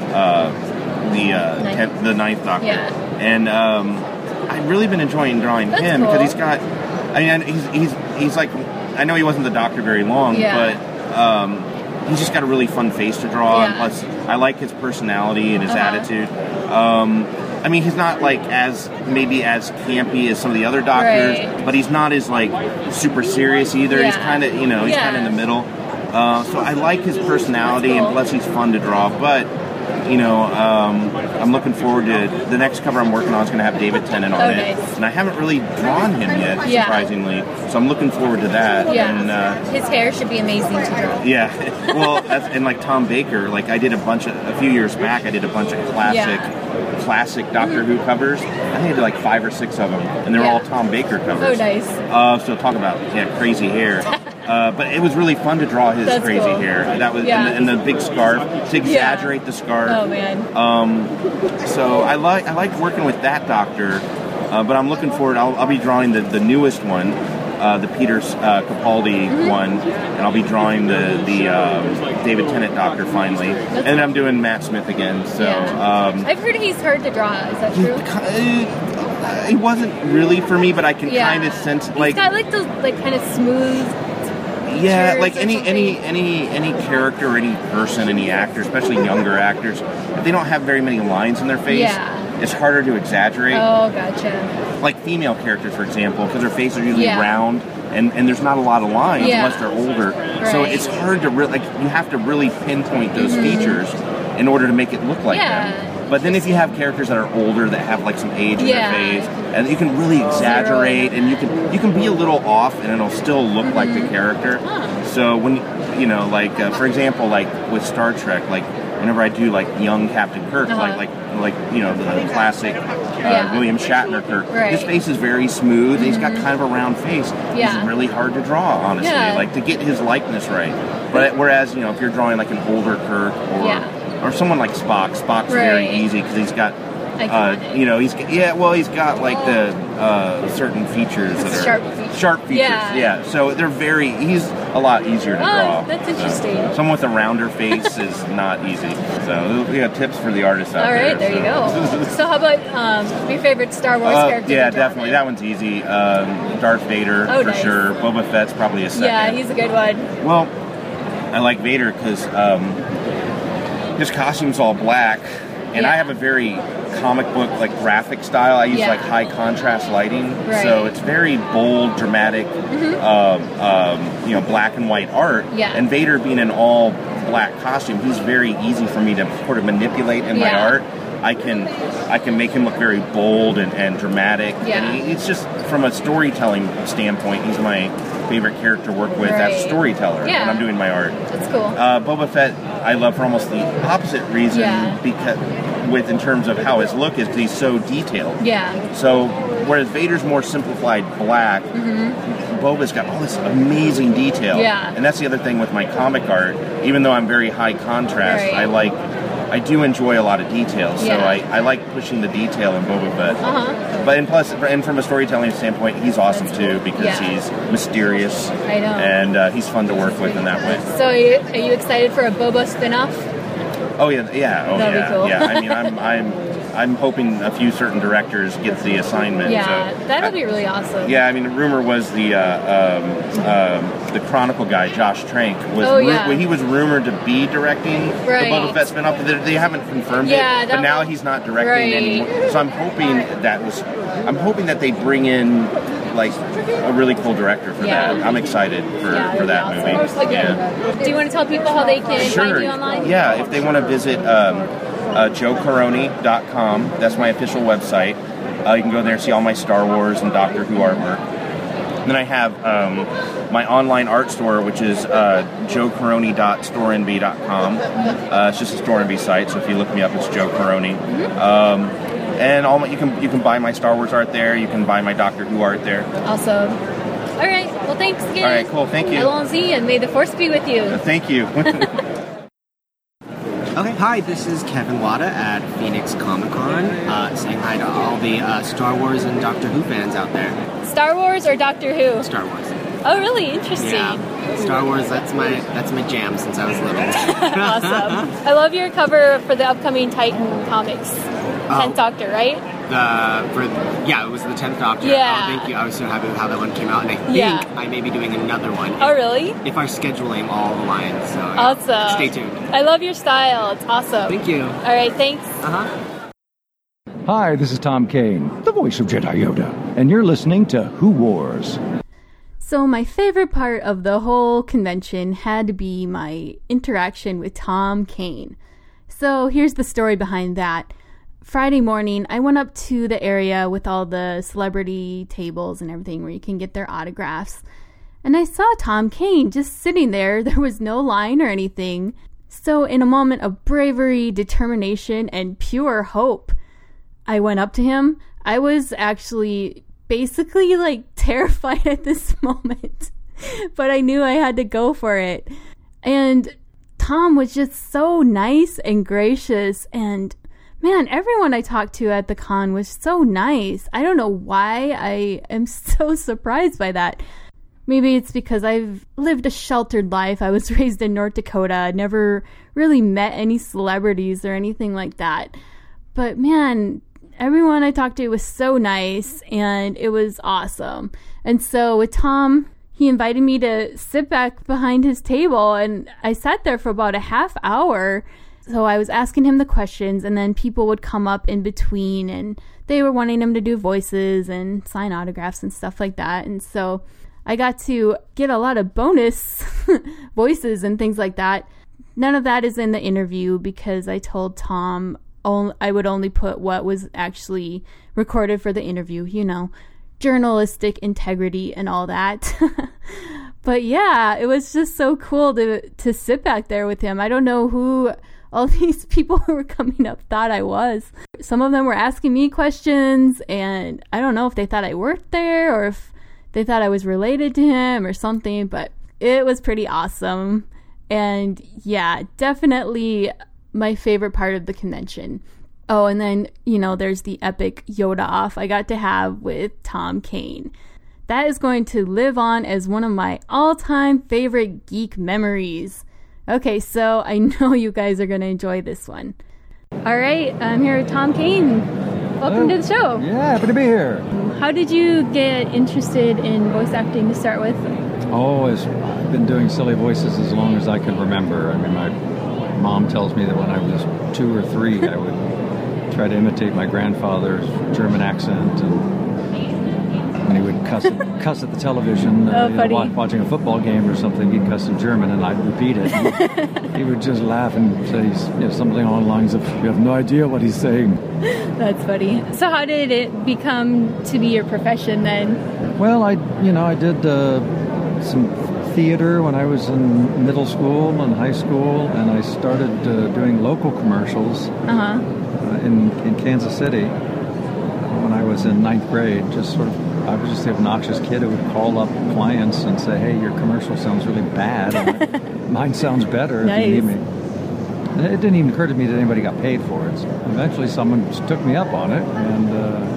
uh, the uh, Ninth. tenth, the ninth Doctor, Yeah. and um, I've really been enjoying drawing That's him cool. because he's got. I mean, he's he's he's like I know he wasn't the Doctor very long, Yeah. but um, he's just got a really fun face to draw. And Yeah. plus, I like his personality and his Uh-huh. attitude. Um, I mean, he's not like as maybe as campy as some of the other Doctors, Right. but he's not as like super serious either. He's Yeah. kind of you know he's Yeah. kind of in the middle. Uh, so I like his personality, That's cool. and plus he's fun to draw. But you know, um, I'm looking forward to the next cover I'm working on is going to have David Tennant on Oh, it, nice. and I haven't really drawn him yet, Yeah. surprisingly. So I'm looking forward to that. Yeah. And, uh, His hair should be amazing to draw. yeah, well, that's, and like Tom Baker, like I did a bunch of a few years back, I did a bunch of classic, classic Doctor Who covers. I think I did like five or six of them, and they're Yeah. all Tom Baker covers. Oh, nice. Uh, so talk about yeah, crazy hair. Uh, but it was really fun to draw his That's crazy cool. hair. That was Yeah. and, the, and the big scarf to exaggerate the scarf. Oh man. Um, so I like I liked working with that Doctor, uh, but I'm looking forward. I'll, I'll be drawing the, the newest one, uh, the Peter uh, Capaldi Mm-hmm. one, and I'll be drawing the the um, David Tennant Doctor finally, and I'm doing Matt Smith again. So Yeah. um, I've heard he's hard to draw. Is that true? uh, it wasn't really for me, but I can Yeah. kind of sense He's like got like those like kind of smooth. yeah, features like or any something. any any any character, any person, any actor, especially younger actors, if they don't have very many lines in their face, Yeah. it's harder to exaggerate. Oh, gotcha. Like female characters, for example, because their faces are usually Yeah. round and, and there's not a lot of lines Yeah. unless they're older. So Right. it's hard to really, like, you have to really pinpoint those features in order to make it look like Mm-hmm. Yeah. them. But then if you have characters that are older that have like some age in Yeah. their face, and you can really exaggerate, and you can you can be a little off, and it'll still look like Mm-hmm. the character. So when you know, like uh, for example, like with Star Trek, like whenever I do like young Captain Kirk, Uh-huh. like like like you know the classic uh, Yeah. William Shatner Kirk, Right. his face is very smooth. He's got kind of a round face. Yeah. He's really hard to draw, honestly, Yeah. like to get his likeness right. But whereas you know if you're drawing like an older Kirk or Yeah. or someone like Spock, Spock's very Right. easy because he's got. Uh, Iconic. you know, he's yeah. Well, he's got like the uh, certain features that are Sharp features. Sharp features, Yeah. yeah. So they're very. He's a lot easier to Oh, draw. that's So, interesting. someone with a rounder face is not easy. So we got tips for the artists out All there. right, there you so. go. So how about um, your favorite Star Wars Uh, character? yeah, to draw definitely. then? That one's easy. Um, Darth Vader Oh, for nice. sure. Boba Fett's probably a second. Yeah, he's a good one. Well, I like Vader because um, his costume's all black, and Yeah. I have a very comic book like graphic style. I use Yeah. like high contrast lighting, Right. so it's very bold, dramatic, um, um, you know, black and white art. Yeah. And Vader being an all black costume, he's very easy for me to sort of manipulate in my Yeah. art. I can I can make him look very bold and, and dramatic. Yeah. And he, it's just from a storytelling standpoint, he's my favorite character to work with as Right. a storyteller Yeah. when I'm doing my art. That's cool. Uh, Boba Fett, I love for almost the opposite reason, Yeah. because with in terms of how his look is, because he's so detailed. Yeah. So whereas Vader's more simplified black, Boba's got all this amazing detail. Mm-hmm. Yeah. And that's the other thing with my comic art. Even though I'm very high contrast, Right. I like. I do enjoy a lot of details, Yeah. so I, I like pushing the detail in Boba Fett. Uh-huh. But and plus, and from a storytelling standpoint, he's awesome too because Yeah. he's mysterious I know. and uh, he's fun to work with in that way. So are you, are you excited for a Boba spin-off? Oh yeah, yeah, oh That'd be yeah, cool. yeah. I mean, I'm, I'm, I'm hoping a few certain directors get the assignment. Yeah, so. that'll be really awesome. Yeah, I mean, the rumor was the uh, um, um, the Chronicle guy, Josh Trank, was Oh, ru- yeah. he was rumored to be directing Right. the Boba Fett spinoff, but they, they haven't confirmed Yeah, it. that But now one- he's not directing Right. anymore. So I'm hoping that was, I'm hoping that they bring in like a really cool director for Yeah. that. I'm excited for, Yeah, for that that'd be movie. awesome. Yeah. Do you want to tell people how they can find you online? Yeah, if they want to visit um, uh, joe caroni dot com, that's my official website. Uh, you can go there and see all my Star Wars and Doctor Who artwork. And then I have um, my online art store, which is uh, joe caroni dot store n b dot com. Uh, it's just a Store N B site, so if you look me up, it's Joe Caroni. Um, and all my, you can you can buy my Star Wars art there. You can buy my Doctor Who art there. Awesome. All right. Well, thanks again. All right, cool. Thank you. Allons-y, and may the force be with you. Thank you. Okay, hi, this is Kevin Wada at Phoenix Comic Con, uh, saying hi to all the uh, Star Wars and Doctor Who fans out there. Star Wars or Doctor Who? Star Wars. Oh, really? Interesting. Yeah, Star Wars, that's my that's my jam since I was little. Awesome. I love your cover for the upcoming Titan comics. Oh. Tenth Doctor, right? The for yeah, it was the tenth Doctor. Yeah. Oh, thank you. I was so happy with how that one came out, and I think Yeah. I may be doing another one. Oh, really? If our scheduling all aligns. So yeah. Awesome. Stay tuned. I love your style. It's awesome. Thank you. All right, thanks. Uh huh. Hi, this is Tom Kane, the voice of Jedi Yoda, and you're listening to Who Wars. So my favorite part of the whole convention had to be my interaction with Tom Kane. So here's the story behind that. Friday morning, I went up to the area with all the celebrity tables and everything where you can get their autographs. And I saw Tom Kane just sitting there. There was no line or anything. So in a moment of bravery, determination, and pure hope, I went up to him. I was actually basically like terrified at this moment, but I knew I had to go for it. And Tom was just so nice and gracious, and man, everyone I talked to at the con was so nice. I don't know why I am so surprised by that. Maybe it's because I've lived a sheltered life. I was raised in North Dakota, never really met any celebrities or anything like that. But man, everyone I talked to was so nice, and it was awesome. And so with Tom, he invited me to sit back behind his table, and I sat there for about a half hour. So I was asking him the questions, and then people would come up in between, and they were wanting him to do voices and sign autographs and stuff like that. And so I got to get a lot of bonus voices and things like that. None of that is in the interview because I told Tom I would only put what was actually recorded for the interview, you know, journalistic integrity and all that. But yeah, it was just so cool to to sit back there with him. I don't know who all these people who were coming up thought I was. Some of them were asking me questions, and I don't know if they thought I worked there or if they thought I was related to him or something, but it was pretty awesome. And yeah, definitely my favorite part of the convention. Oh, and then, you know, there's the epic Yoda off I got to have with Tom Kane. That is going to live on as one of my all-time favorite geek memories. Okay, so I know you guys are going to enjoy this one. All right, I'm here with Tom Kane. Welcome Hello. to the show. Yeah, happy to be here. How did you get interested in voice acting to start with? Oh, it's, I've been doing silly voices as long as I can remember. I mean, my mom tells me that when I was two or three, I would try to imitate my grandfather's German accent, and when he would cuss at, cuss at the television, uh, Oh, you know, funny. wa- watching a football game or something, he'd cuss in German, and I'd repeat it. And he would just laugh and say, you know, something along the lines of, "You have no idea what he's saying." That's funny. So how did it become to be your profession then? Well, I, you know, I did uh, some theater when I was in middle school and high school, and I started uh, doing local commercials Uh-huh. uh, in in Kansas City when I was in ninth grade. Just sort of, I was just the obnoxious kid who would call up clients and say, "Hey, your commercial sounds really bad. And mine sounds better if you need me." And it didn't even occur to me that anybody got paid for it. So eventually, someone took me up on it, and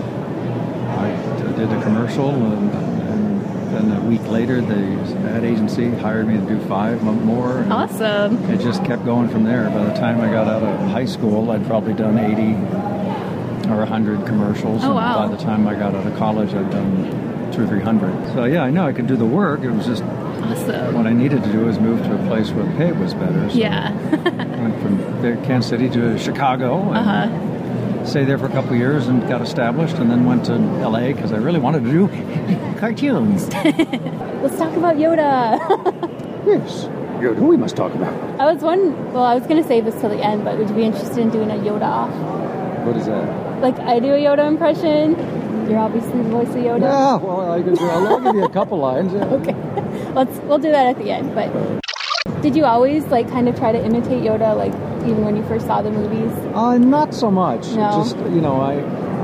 uh, I d- did a commercial. And, and then a week later, the ad agency hired me to do five more. And Awesome. it just kept going from there. By the time I got out of high school, I'd probably done eighty or a hundred commercials. Oh, and wow. by the time I got out of college, I'd done two or three hundred. So yeah, I know I could do the work. It was just Awesome. what I needed to do was move to a place where the pay was better. So Yeah. I went from there, Kansas City to Chicago. And Uh-huh. stayed there for a couple of years and got established, and then went to L A because I really wanted to do cartoons. Let's talk about Yoda. Yes, Yoda, we must talk about. I was one. Well, I was going to save this till the end, but would you be interested in doing a Yoda off? What is that? Like I do a Yoda impression. You're obviously the voice of Yoda. Yeah, well, I could, I'll, I'll give you a couple lines. Yeah. Okay. Let's we'll do that at the end. But did you always like kind of try to imitate Yoda, like even when you first saw the movies? Uh, not so much. No. Just, you know, I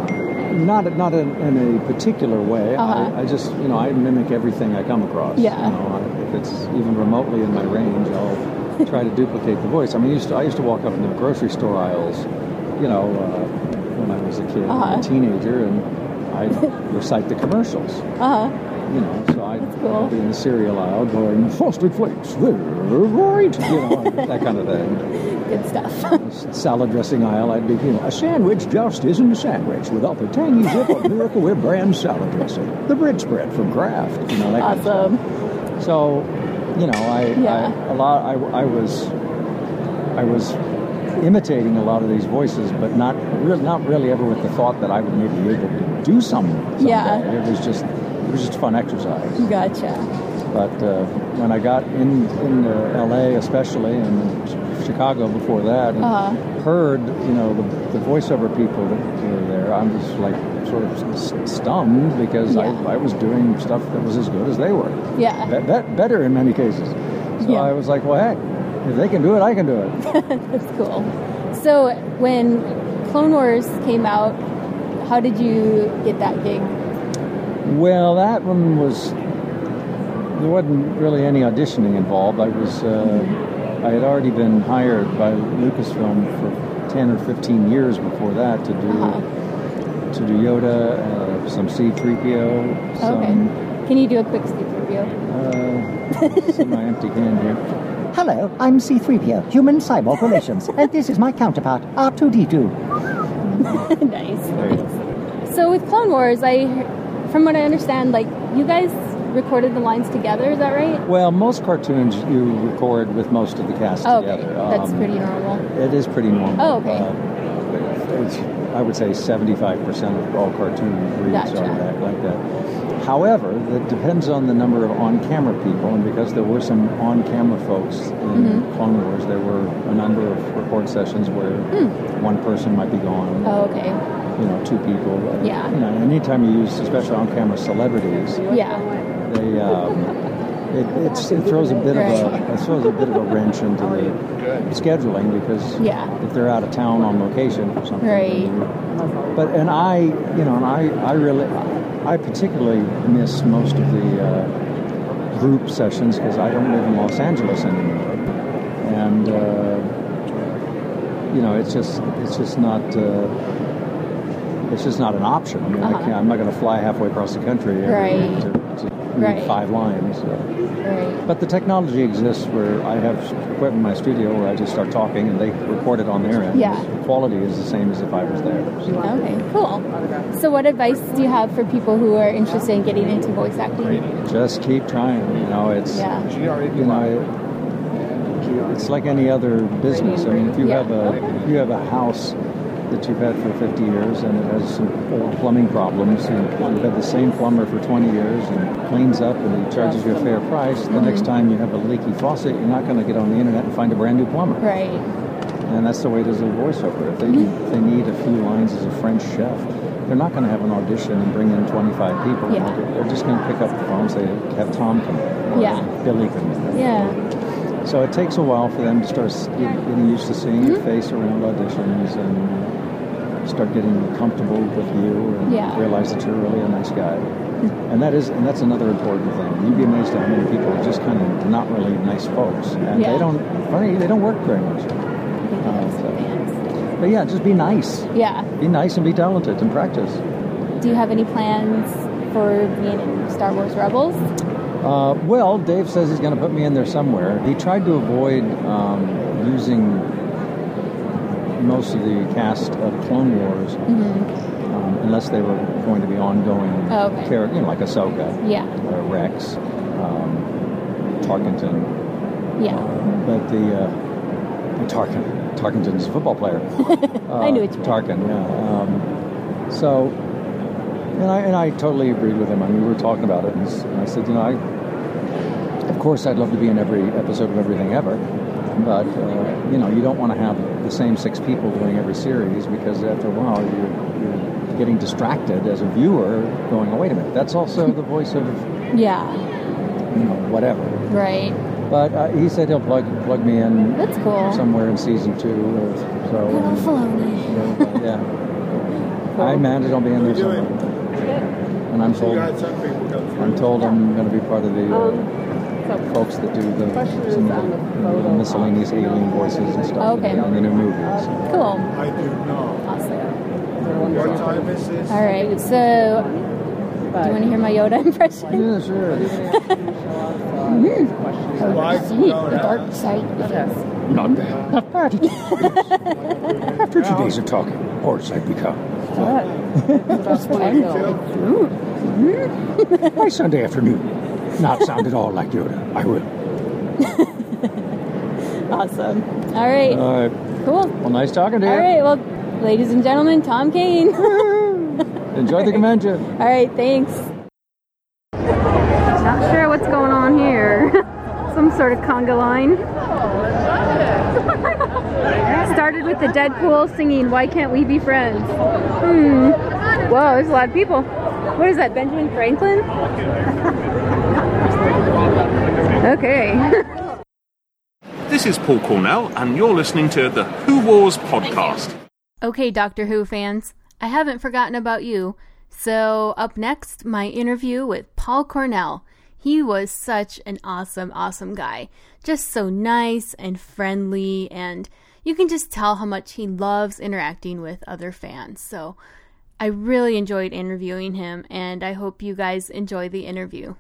not not in, in a particular way. Uh-huh. I, I just, you know, I mimic everything I come across. Yeah. You know, I, if it's even remotely in my range, I'll try to duplicate the voice. I mean, I used to, I used to walk up into the grocery store aisles, you know, uh, when I was a kid, Uh-huh. a teenager, and I'd recite the commercials. Uh huh. You know, so I'd cool. be in the cereal aisle going, "Frosted Flakes, they're right," you know, that kind of thing. Good stuff. Salad dressing aisle, I'd be, you know, a sandwich just isn't a sandwich without the tangy zip of Miracle Whip brand salad dressing. The bread spread from Kraft. You know, that awesome. Kind of stuff. So, you know, I, Yeah. I a lot. I, I was, I was imitating a lot of these voices, but not really, not really ever with the thought that I would maybe be able to do some. Someday. Yeah. It was just, it was just fun exercise. Gotcha. But uh, when I got in in uh, L A, especially, and Chicago before that, and Uh-huh. heard you know the, the voiceover people that were there, I'm just like sort of st- stunned because Yeah. I, I was doing stuff that was as good as they were. Yeah. Be- be- better in many cases. So Yeah. I was like, well, heck, if they can do it, I can do it. That's cool. So when Clone Wars came out, how did you get that gig? Well, that one was. There wasn't really any auditioning involved. I was. Uh, I had already been hired by Lucasfilm for ten or fifteen years before that to do Uh-huh. to do Yoda, uh, some C three P O. Some, Okay. Can you do a quick sneak review? Uh, see my empty can here. Hello, I'm C three P O, Human Cyborg Relations, and this is my counterpart, R two D two. Nice. So with Clone Wars, I, from what I understand, like you guys recorded the lines together. Is that right? Well, most cartoons you record with most of the cast Oh, okay. together. That's Um, pretty normal. It is pretty normal. Oh, okay. Uh, it's, I would say seventy-five percent of all cartoon reads Gotcha. are that, like that. However, that depends on the number of on-camera people, and because there were some on-camera folks in Mhm. Clone Wars, there were a number of record sessions where Hmm. one person might be gone. Oh, okay. You know, two people. Uh, Yeah. You know, anytime you use, especially on-camera celebrities, Yeah. they um, it, it's, it throws a bit of a it throws a bit of a wrench into the scheduling because Yeah. if they're out of town on location or something. Right. But and I, you know, and I, I really, I particularly miss most of the uh, group sessions because I don't live in Los Angeles anymore, and uh, you know, it's just it's just not. Uh, It's just not an option. I mean, I Uh-huh. can't, I'm not going to fly halfway across the country every Right. week to, to read Right. five lines. So. Right. But the technology exists where I have equipment in my studio where I just start talking and they record it on their end. Yeah. The quality is the same as if I was there. So. Okay, cool. So what advice do you have for people who are interested in getting into voice acting? Just keep trying. You know, it's Yeah. you know, it, it's like any other business. I mean, if you Yeah. have a if you have a house that you've had for fifty years and it has some old plumbing problems and you've had the same plumber for twenty years and cleans up and he charges you a fair price, the next time you have a leaky faucet, you're not going to get on the internet and find a brand new plumber. Right. And that's the way it is with voiceover. If they, if they need a few lines as a French chef, they're not going to have an audition and bring in twenty-five people. Yeah. They're just going to pick up the phone and say, have Tom come in. Or Yeah. Billy come in. Yeah. So it takes a while for them to start s- get- getting used to seeing your Mm-hmm. face around auditions and start getting comfortable with you and Yeah. realize that you're really a nice guy. And that is, and that's another important thing. You'd be amazed at how many people are just kind of not really nice folks, and Yeah. they don't. Funny, they don't work very much. Uh, so. But yeah, just be nice. Yeah. Be nice and be talented and practice. Do you have any plans for being in Star Wars Rebels? Uh, well, Dave says he's going to put me in there somewhere. He tried to avoid um, using most of the cast of Clone Wars, Mm-hmm. um, unless they were going to be ongoing Oh, okay. characters, you know, like Ahsoka, Yeah. uh, Rex, um, Tarkenton. Yeah. But the uh, Tarkin, Tarkenton's a football player. I knew what you meant. Tarkin, yeah. Um, so, and I and I totally agreed with him. I mean, we were talking about it, and s- and I said, you know, I, of course, I'd love to be in every episode of Everything Ever, but uh, you know, you don't want to have the same six people doing every series because after a while you're, you're getting distracted as a viewer, going, oh, wait a minute, that's also the voice of, Yeah. you know, whatever. Right. But uh, he said he'll plug plug me in. That's cool. Somewhere in season two, or so. Little Filoni. So, yeah. I imagine I'll be in there somewhere. And I'm told, I'm told I'm going to be part of the uh, folks that do the, some of the, you know, the miscellaneous alien voices and stuff Okay. in, the, in the new movies. Cool. I do know. Awesome. What time is this? All right. So Do you want to hear my Yoda impression? Yeah, sure. See the dark side of us. Not bad. Not bad. After two days of talking, hoarse I've become. My Sunday afternoon. Not sound at all like Yoda. I will. Awesome. All right. All right. Cool. Well, nice talking to you. All right. Well, ladies and gentlemen, Tom Kane. Enjoy the convention. All right. Thanks. Not sure what's going on here. Some sort of conga line. Started with the Deadpool singing "Why Can't We Be Friends?" Hmm. Whoa, there's a lot of people. What is that, Benjamin Franklin? Okay. This is Paul Cornell, and you're listening to the Who Wars podcast. Okay, Doctor Who fans, I haven't forgotten about you. So, up next, my interview with Paul Cornell. He was such an awesome, awesome guy. Just so nice and friendly, and you can just tell how much he loves interacting with other fans. So, I really enjoyed interviewing him, and I hope you guys enjoy the interview.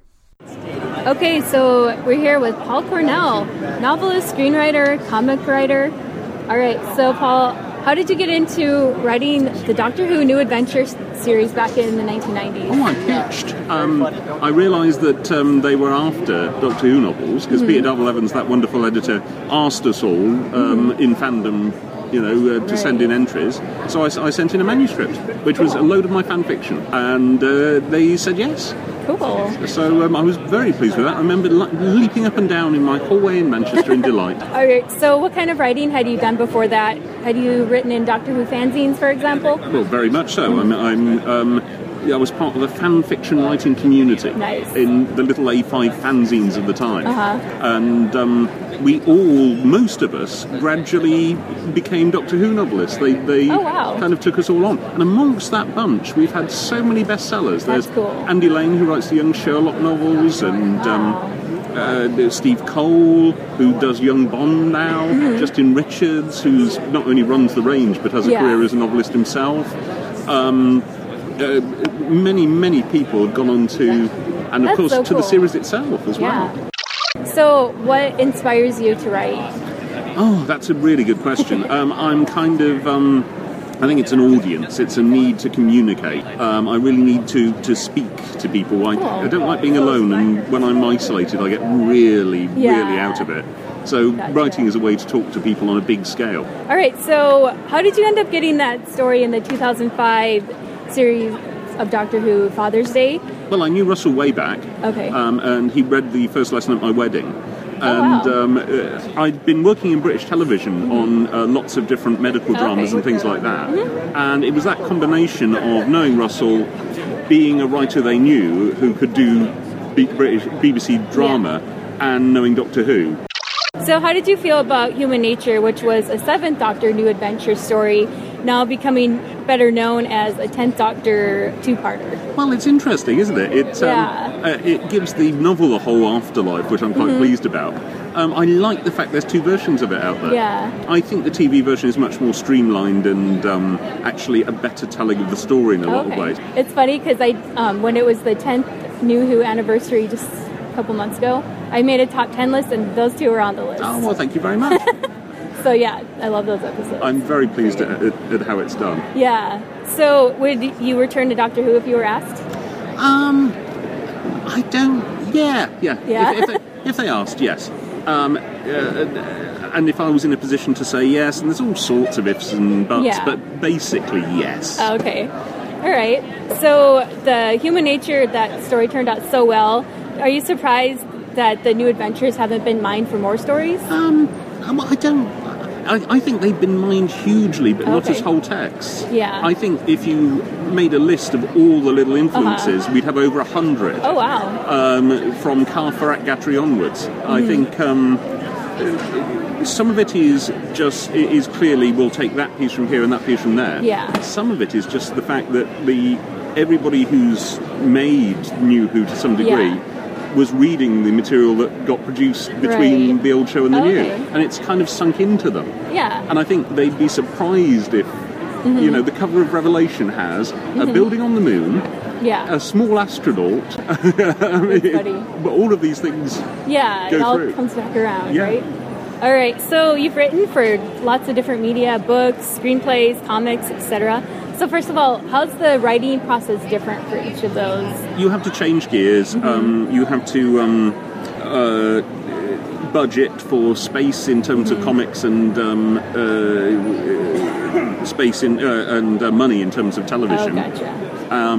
Okay, so we're here with Paul Cornell, novelist, screenwriter, comic writer. All right, so Paul, how did you get into writing the Doctor Who New Adventures series back in the nineteen nineties? Oh, I pitched. Um, I realised that um, they were after Doctor Who novels, because Mm-hmm. Peter Double Evans, that wonderful editor, asked us all um, Mm-hmm. in fandom, you know, uh, to Right. send in entries. So I, I sent in a manuscript, which was a load of my fan fiction, and uh, they said yes. Cool. So um, I was very pleased with that. I remember le- leaping up and down in my hallway in Manchester in delight. All right, so what kind of writing had you done before that? Had you written in Doctor Who fanzines, for example? Well, very much so. I'm, I'm um, yeah, I was part of the fan fiction writing community Nice. in the little A five fanzines of the time. Uh-huh. And um, we all, most of us, gradually became Doctor Who novelists. They, they Oh, wow. kind of took us all on. And amongst that bunch, we've had so many bestsellers. That's There's cool. Andy Lane, who writes the Young Sherlock novels, and um, uh, there's Steve Cole, who does Young Bond now, Mhm. Justin Richards, who's not only runs the range, but has a Yeah. career as a novelist himself. Um, uh, many, many people have gone on to, and of That's course, so to the cool. series itself as well. Yeah. So what inspires you to write? Oh, that's a really good question. um, I'm kind of, um, I think it's an audience. It's a need to communicate. Um, I really need to, to speak to people. I, I don't like being alone, and when I'm isolated, I get really, Yeah. really out of it. So writing is a way to talk to people on a big scale. All right, so how did you end up getting that story in the two thousand five series of Doctor Who, Father's Day? Well, I knew Russell way back. Okay. Um, and he read the first lesson at my wedding. Oh, And wow. um, uh, I'd been working in British television on uh, lots of different medical dramas Okay. and things like that. Mhm. And it was that combination of knowing Russell, being a writer they knew who could do B- British B B C drama, and knowing Doctor Who. So how did you feel about Human Nature, which was a seventh Doctor New Adventure story, now becoming better known as a tenth Doctor two-parter? Well, it's interesting, isn't it? It, um, Yeah. uh, it gives the novel a whole afterlife, which I'm quite Mhm. pleased about. Um, I like the fact there's two versions of it out there. Yeah. I think the T V version is much more streamlined and um, actually a better telling of the story in a lot of Okay. ways. It's funny because I, um, when it was the tenth New Who anniversary just a couple months ago, I made a top ten list, and those two were on the list. Oh, well, thank you very much. So yeah, I love those episodes. I'm very pleased at, at, at how it's done. Yeah. So would you return to Doctor Who if you were asked? Um, I don't. Yeah, yeah. Yeah. If, if, they, if they asked, yes. Um, uh, and if I was in a position to say yes, and there's all sorts of ifs and buts, Yeah. but basically yes. Oh, okay. All right. So the Human Nature, that story turned out so well. Are you surprised that the New Adventures haven't been mined for more stories? Um, um, I don't. I, I think they've been mined hugely, but not Okay. as whole texts. Yeah. I think if you made a list of all the little influences, Uh-huh. we'd have over a hundred. Oh, wow. Um, from Carl Ferrat Guthrie onwards. I Mhm. think um, uh, some of it is just it is clearly we'll take that piece from here and that piece from there. Yeah. Some of it is just the fact that the everybody who's made New Who to some degree. Yeah. Was reading the material that got produced between Right. the old show and the new, Okay. and it's kind of sunk into them. Yeah. And I think they'd be surprised if, Mhm. you know, the cover of Revelation has a Mhm. building on the moon, Yeah. a small astronaut. I mean, funny. But all of these things Yeah, go it all through. comes back around, Yeah. right? All right, so you've written for lots of different media, books, screenplays, comics, et cetera. So first of all, how's the writing process different for each of those? You have to change gears. Mm-hmm. Um, you have to um, uh, budget for space in terms Mm-hmm. of comics and um, uh, space in uh, and uh, money in terms of television. Oh, gotcha. Um,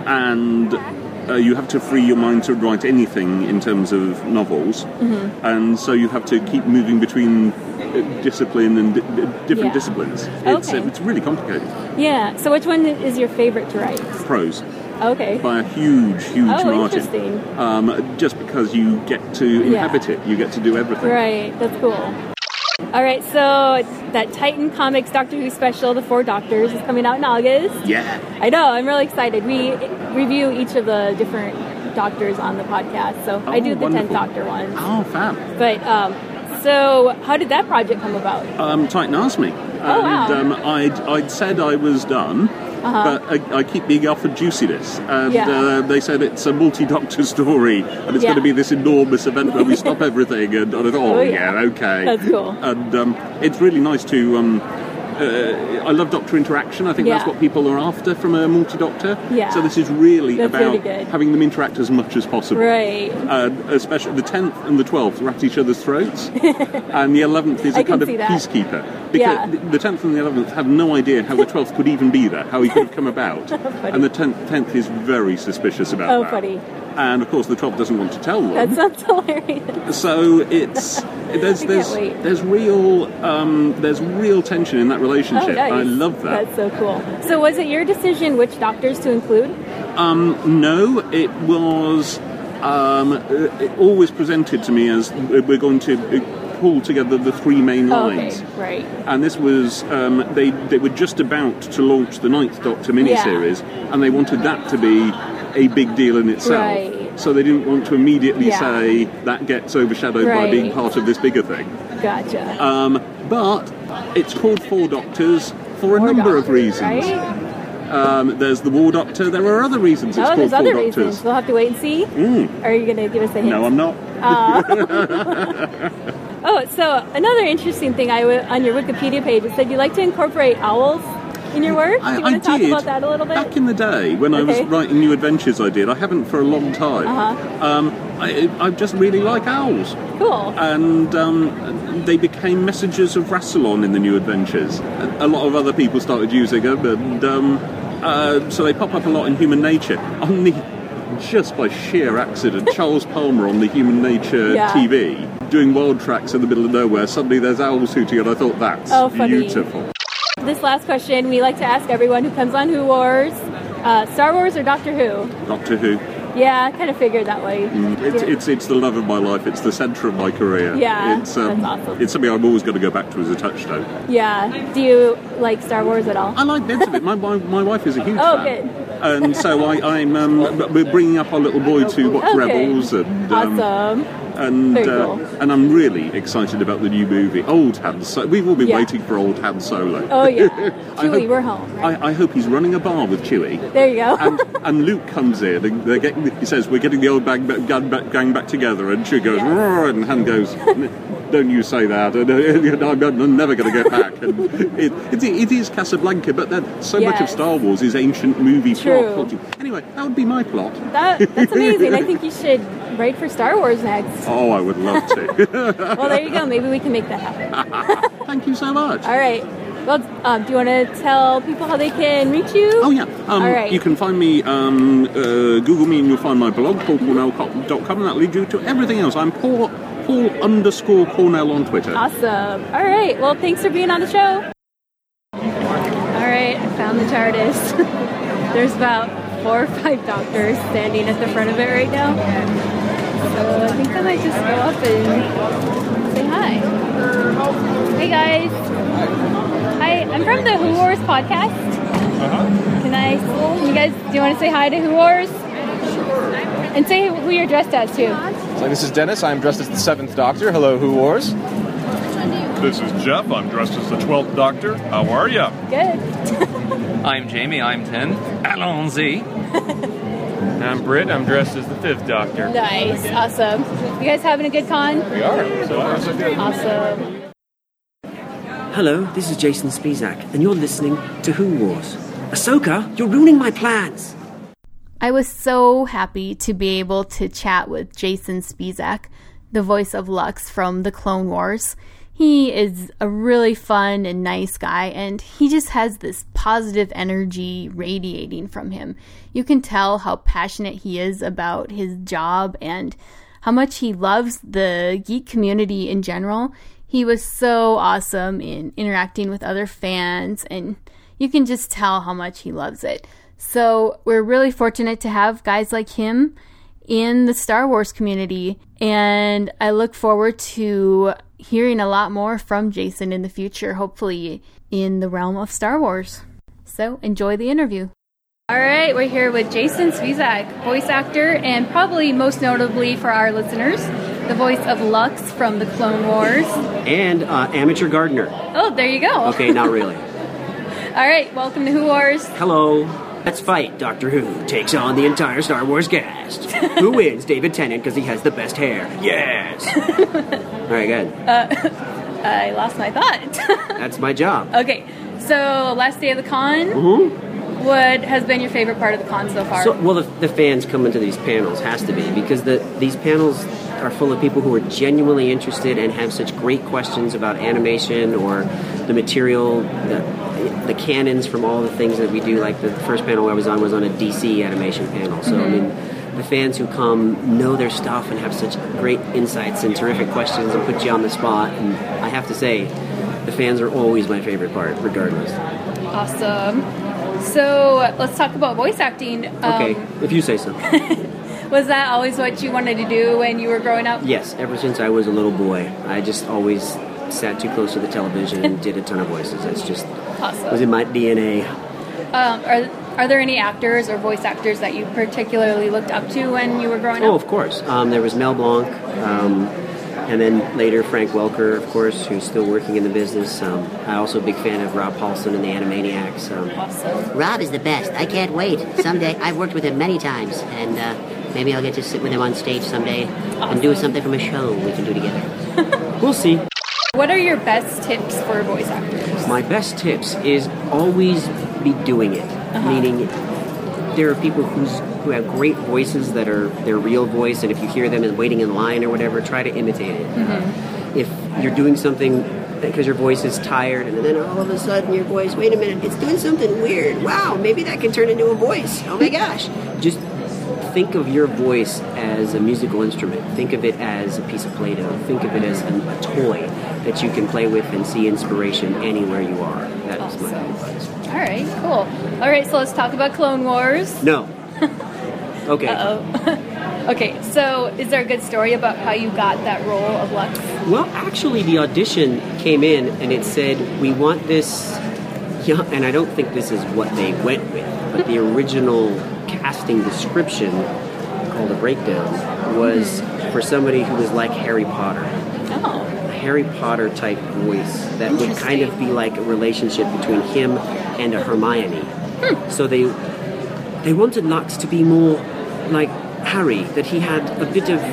and uh, you have to free your mind to write anything in terms of novels. Mm-hmm. And so you have to keep moving between uh, discipline and di- di- different Yeah. disciplines. It's, Okay. uh, it's really complicated. Yeah, so which one is your favorite to write? Prose. Okay. By a huge, huge Oh, margin. interesting. Um, just because you get to Yeah. inhabit it, you get to do everything. Right, that's cool. All right, so that Titan Comics Doctor Who special, The Four Doctors, is coming out in August. Yeah. I know, I'm really excited. We review each of the different doctors on the podcast, so I Oh, do the wonderful. tenth Doctor one. Oh, fab. But, um, so how did that project come about? Um, Titan asked me. Oh, wow. And um, I'd, I'd said I was done, Uh-huh. but I, I keep being offered juiciness. And Yeah. uh, they said it's a multi-doctor story, and it's Yeah. going to be this enormous event where we stop everything. And I thought, oh, Oh, yeah. yeah. okay. That's cool. And um, it's really nice to... Um, uh, I love Doctor interaction. I think that's Yeah. what people are after from a multi-doctor. Yeah. So this is really That's about really good. having them interact as much as possible. Right. Uh, especially the tenth and the twelfth are at each other's throats, and the eleventh is I a kind can of see that. peacekeeper. Because Yeah. the- the tenth and the eleventh have no idea how the twelfth could even be there, how he could have come about. And the tenth, tenth is very suspicious about Oh, that. funny. And of course, the twelfth doesn't want to tell them. That sounds hilarious. So it's there's I can't there's wait. there's real um, there's real tension in that relationship. Oh, nice. I love that. That's so cool. So was it your decision which doctors to include? Um, no, it was um, uh, it always presented to me as uh, we're going to uh, pull together the three main Oh, lines. okay, right. And this was um, they they were just about to launch the Ninth Doctor miniseries, and they wanted that to be a big deal in itself. Right. So they didn't want to immediately Yeah. say that gets overshadowed by Right. being part of this bigger thing. Gotcha. Um, but it's called Four Doctors for a Four number of Doctors, reasons. right? Um, there's the War Doctor. There are other reasons it's Oh, called there's Four other Doctors. reasons. We'll have to wait and see. Mm. Or are you going to give us a hint? No, I'm not. Oh, so another interesting thing I w- on your Wikipedia page, it said you like to incorporate owls in your work. Do I, you want I to talk did. about that a little bit? Back in the day, when I was Okay. writing New Adventures, I did. I haven't for a long time. Uh-huh. Um, I, I just really like owls. Cool. And um, they became messengers of Rassilon in the New Adventures. A, a lot of other people started using them, and um, uh, so they pop up a lot in Human Nature. On the, just by sheer accident, Charles Palmer on the Human Nature Yeah. T V, doing wild tracks in the middle of nowhere, suddenly there's owls hooting, and I thought, that's Oh, funny. beautiful. This last question we like to ask everyone who comes on Who Wars, uh, Star Wars or Doctor Who? Doctor Who. Yeah, I kind of figured that way. It's, it's it's the love of my life. It's the centre of my career. Yeah, it's, um, that's awesome. It's something I'm always going to go back to as a touchstone. Yeah. Do you like Star Wars at all? I like bits of it. My, my, my wife is a huge Oh, fan. good. And so I, I'm um, we're bringing up our little boy to watch Okay. Rebels and um, Awesome. and Very uh, cool. and I'm really excited about the new movie, Old Han Solo. We've all been Yeah. waiting for Old Han Solo. Oh, yeah. I Chewie, hope- we're home. Right? I, I hope he's running a bar with Chewie. There you go. And, and Luke comes in and they're getting, he says, we're getting the old bang, bang, gang, back, gang back together, and Chewie goes, "Roar," and Han goes, don't you say that, and, uh, I'm, I'm never going to get back. And it, it, it is Casablanca, but then so much of Yes. Star Wars is ancient movie True. plot. Anyway, that would be my plot. That, that's amazing. I think you should write for Star Wars next. Oh, I would love to. Well, there you go. Maybe we can make that happen. Thank you so much. All right. Well, um, do you want to tell people how they can reach you? Oh, yeah. Um, All right. You can find me, um, uh, Google me, and you'll find my blog, paul cornell dot com, and that'll lead you to everything else. I'm Paul, Paul underscore Cornell on Twitter. Awesome. All right. Well, thanks for being on the show. All right. I found the TARDIS. There's about four or five doctors standing at the front of it right now. So I think I might just go up and say hi. Hey, guys. Hi. I'm from the Who Wars podcast. Uh-huh. Can I, you guys, do you want to say hi to Who Wars? And say who you're dressed as, too. So this is Dennis. I'm dressed as the Seventh Doctor. Hello, Who Wars. This is Jeff. I'm dressed as the twelfth Doctor. How are you? Good. I'm Jamie. I'm ten. Allons-y. I'm Britt. I'm dressed as the fifth Doctor. Nice. Awesome. You guys having a good con? We are. So far, so good. Awesome. Hello, this is Jason Spizak, and you're listening to Who Wars. Ahsoka, you're ruining my plans. I was so happy to be able to chat with Jason Spizak, the voice of Lux from the Clone Wars. He is a really fun and nice guy, and he just has this positive energy radiating from him. You can tell how passionate he is about his job and how much he loves the geek community in general. He was so awesome in interacting with other fans, and you can just tell how much he loves it. So we're really fortunate to have guys like him in the Star Wars community, and I look forward to hearing a lot more from Jason in the future, hopefully in the realm of Star Wars. So enjoy the interview. All right, we're here with Jason Spizak, voice actor, and probably most notably for our listeners, the voice of Lux from the Clone Wars. And uh, amateur gardener. Oh, there you go. Okay, not really. All right, welcome to Who Wars. Hello. Let's fight. Doctor Who takes on the entire Star Wars cast. Who wins? David Tennant because he has the best hair. Yes. All right, good. Uh, I lost my thought. That's my job. Okay, so last day of the con. Mm-hmm. What has been your favorite part of the con so far? So, well, the, the fans coming to these panels has to be, because the these panels are full of people who are genuinely interested and have such great questions about animation or the material, the, the canons from all the things that we do. Like the first panel I was on was on a D C animation panel. So, mm-hmm. I mean, the fans who come know their stuff and have such great insights and terrific questions and put you on the spot. And I have to say, the fans are always my favorite part, regardless. Awesome. So let's talk about voice acting. Um, okay, if you say so. Was that always what you wanted to do when you were growing up? Yes, ever since I was a little boy. I just always sat too close to the television and did a ton of voices. It's just awesome. It was in my D N A. Um, are are there any actors or voice actors that you particularly looked up to when you were growing oh, up? Oh, of course. Um, there was Mel Blanc, um, and then later Frank Welker, of course, who's still working in the business. Um, I'm also a big fan of Rob Paulson and the Animaniacs. Um, awesome. Rob is the best. I can't wait. Someday, I've worked with him many times, and uh, maybe I'll get to sit with him on stage someday awesome. and do something from a show we can do together. We'll see. What are your best tips for voice actors? My best tips is always be doing it. Uh-huh. Meaning, there are people who's, who have great voices that are their real voice, and if you hear them as waiting in line or whatever, try to imitate it. Mm-hmm. Uh, if you're doing something because your voice is tired, and then all of a sudden your voice, wait a minute, it's doing something weird. Wow, maybe that can turn into a voice. Oh my gosh. Just think of your voice as a musical instrument. Think of it as a piece of Play-Doh. Think of it as a, a toy that you can play with and see inspiration anywhere you are. That awesome. is my advice. All right, cool. All right, so let's talk about Clone Wars. No. Okay. Uh-oh. Okay, so is there a good story about how you got that role of Lux? Well, actually, the audition came in and it said, we want this, young, and I don't think this is what they went with, but the original casting description, called a breakdown, was mm-hmm. for somebody who was like Harry Potter. Oh. A Harry Potter type voice that would kind of be like a relationship between him and a Hermione. Hmm. So they they wanted Lux to be more like Harry, that he had a bit of...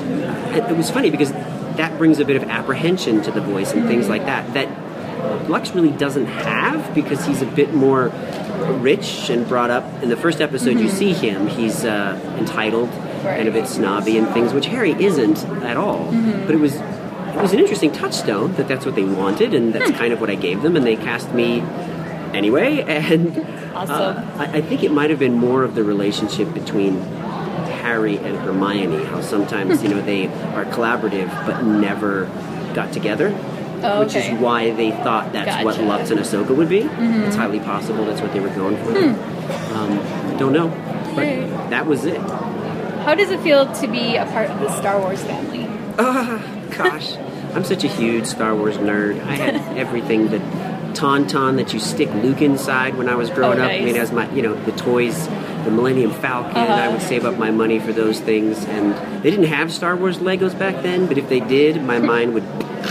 It was funny because that brings a bit of apprehension to the voice and things like that, that Lux really doesn't have, because he's a bit more rich and brought up. In the first episode, mm-hmm. you see him, he's uh, entitled right. and a bit snobby and things, which Harry isn't at all. Mm-hmm. But it was it was an interesting touchstone that that's what they wanted, and that's hmm. kind of what I gave them, and they cast me anyway. And awesome. uh, I, I think it might have been more of the relationship between Harry and Hermione, how sometimes you know they are collaborative but never got together. Oh, which okay. is why they thought that's gotcha. what Lux and Ahsoka would be. Mm-hmm. It's highly possible that's what they were going for. Hmm. Um, don't know, but right. that was it. How does it feel to be a part of the Star Wars family? Ah, gosh, I'm such a huge Star Wars nerd. I had everything that Tauntaun that you stick Luke inside when I was growing oh, up. nice. I mean, as my, you know, the toys, the Millennium Falcon. Uh-huh. I would save up my money for those things, and they didn't have Star Wars Legos back then. But if they did, my mind would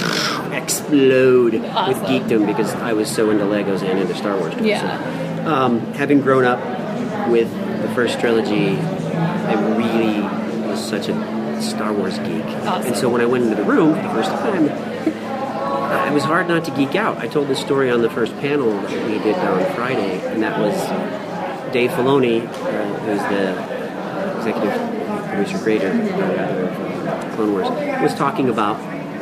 explode awesome. with geekdom because I was so into Legos and into Star Wars. Yeah. So, um, having grown up with the first trilogy, I really was such a Star Wars geek. Awesome. And so when I went into the room for the first time, it was hard not to geek out. I told this story on the first panel that we did on Friday, and that was Dave Filoni, uh, who's the executive producer creator of Clone Wars, was talking about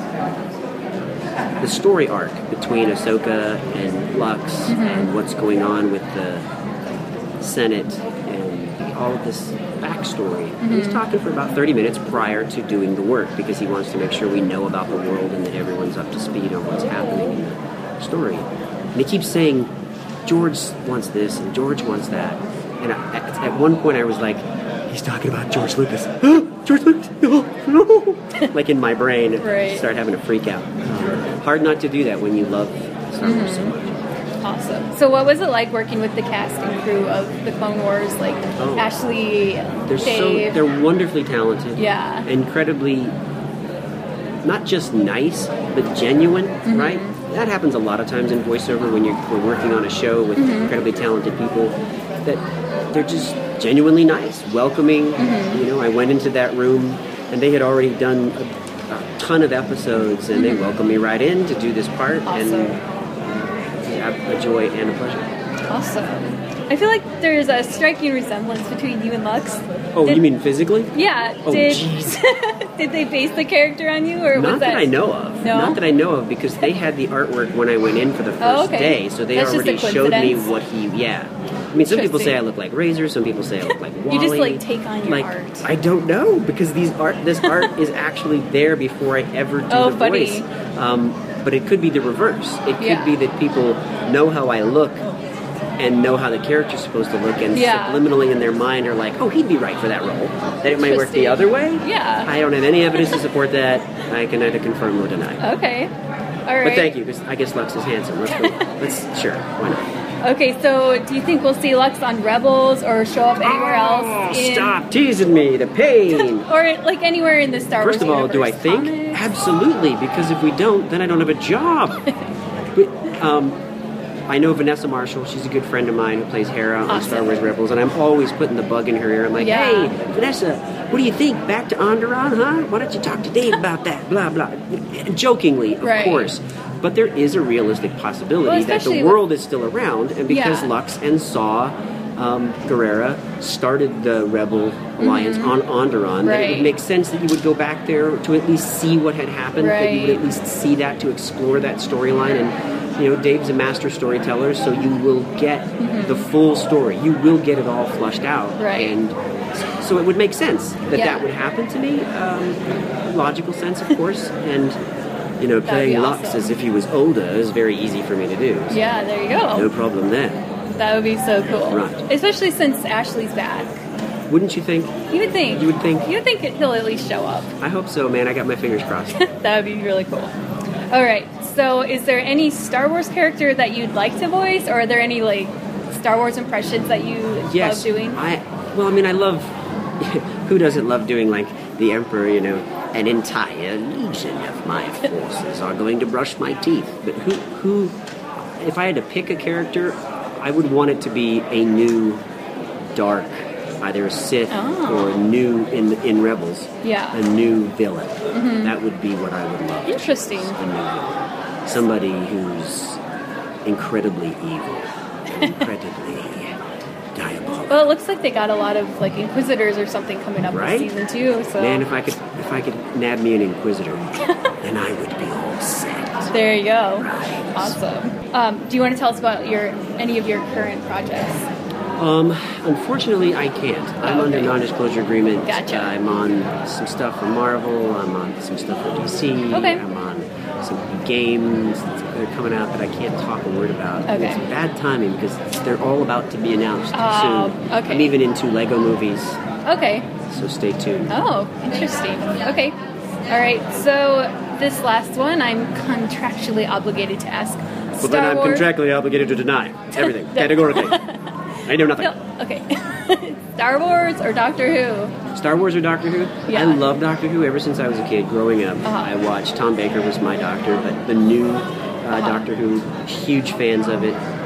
the story arc between Ahsoka and Lux Mm-hmm. and what's going on with the Senate and all of this backstory. And he's Mhm. talking for about thirty minutes prior to doing the work because he wants to make sure we know about the world and that everyone's up to speed on what's happening in the story. And he keeps saying, George wants this and George wants that. And I, at, at one point I was like, he's talking about George Lucas. George Lucas, no, no. Like in my brain, Right. start having a freak out. Um, hard not to do that when you love Star Wars so much. Awesome. So what was it like working with the cast and crew of the Clone Wars, like Oh. Ashley, They're so Dave? they're wonderfully talented. Yeah. Incredibly not just nice, but genuine, Mm-hmm. right? That happens a lot of times in voiceover when you're we're working on a show with Mhm. incredibly talented people that they're just genuinely nice, welcoming. Mhm. You know, I went into that room and they had already done a, a ton of episodes and they Mhm. welcomed me right in to do this part Awesome. and uh, a joy and a pleasure. Awesome. I feel like there's a striking resemblance between you and Lux. Oh, Did- you mean physically? Yeah. Oh, did jeez. did they base the character on you, or was Not that I know of. No. Not that I know of, because they had the artwork when I went in for the first Oh, okay. day, so they That's just already a showed me coincidence. what he. Yeah. I mean, some people say Interesting. I look like Razor. Some people say I look like Wally. You just like take on your like, art. I don't know because these art, this art is actually there before I ever do Oh, the funny. voice. Um, but it could be the reverse. It could Yeah. be that people know how I look and know how the character's supposed to look, and Yeah. subliminally in their mind are like, "Oh, he'd be right for that role." That it might work the Interesting. other way. Yeah. I don't have any evidence to support that. I can neither confirm nor deny. Okay. All right. But thank you, because I guess Lux is handsome. Let's go. Let's sure. Why not? Okay, so do you think we'll see Lux on Rebels or show up anywhere else? in, Stop teasing me. The pain. Or like anywhere in the Star First of Wars all, do I universe? think? Absolutely, because if we don't, then I don't have a job. But, um, I know Vanessa Marshall. She's a good friend of mine who plays Hera on Awesome. Star Wars Rebels, and I'm always putting the bug in her ear. I'm like, Yeah. hey, Vanessa, what do you think? Back to Onderon, huh? Why don't you talk to Dave about that? Blah, blah. Jokingly, of Right. course. But there is a realistic possibility Well, that the especially world is still around, and because Yeah. Lux and Saw um, Guerrera started the Rebel Alliance Mhm. on Onderon, that it Right. would make sense that you would go back there to at least see what had happened, that you would Right. at least see that, to explore that storyline. And you know, Dave's a master storyteller, so you will get the full story. You will get it all flushed out, Mm-hmm. Right. and so it would make sense that Yeah. that would happen to me. Um, logical sense, of course, and you know, That'd playing be Lux awesome. as if he was older is very easy for me to do. So Yeah, there you go. no problem there. That would be so cool. Right. Especially since Ashley's back. Wouldn't you think? You would think. You would think. You would think he'll at least show up. I hope so, man. I got my fingers crossed. That would be really cool. All right. So, is there any Star Wars character that you'd like to voice, or are there any like Star Wars impressions that you Yes, love doing? I well, I mean, I love. Who doesn't love doing like the Emperor? You know, an entire legion of my forces are going to brush my teeth. But who? Who? If I had to pick a character, I would want it to be a new, dark, either a Sith Oh. or new in in Rebels. Yeah. A new villain. Mhm. That would be what I would love. Interesting. A new villain. Somebody who's incredibly evil, incredibly diabolical. Well, it looks like they got a lot of like Inquisitors or something coming up Right? this season too. So Man, if I could, if I could nab me an Inquisitor, then I would be all set. there you go. Awesome. Um, do you want to tell us about your any of your current projects? Um, unfortunately, I can't. I'm Oh, under okay. non-disclosure agreement. Gotcha. I'm on some stuff for Marvel. I'm on some stuff for D C. Okay. I'm on some games that are coming out that I can't talk a word about. Okay. It's bad timing because they're all about to be announced Oh, soon. okay. I'm even into Lego movies, Okay. so stay tuned. Oh, interesting. Okay. All right. So this last one, I'm contractually obligated to ask. Well, then I'm Wars- contractually obligated to deny everything, categorically. I know nothing. No, okay. Star Wars or Doctor Who? Star Wars or Doctor Who? Yeah. I love Doctor Who ever since I was a kid growing up. Uh-huh. I watched Tom Baker was my doctor, but the new uh, Uh-huh. Doctor Who, huge fans of it.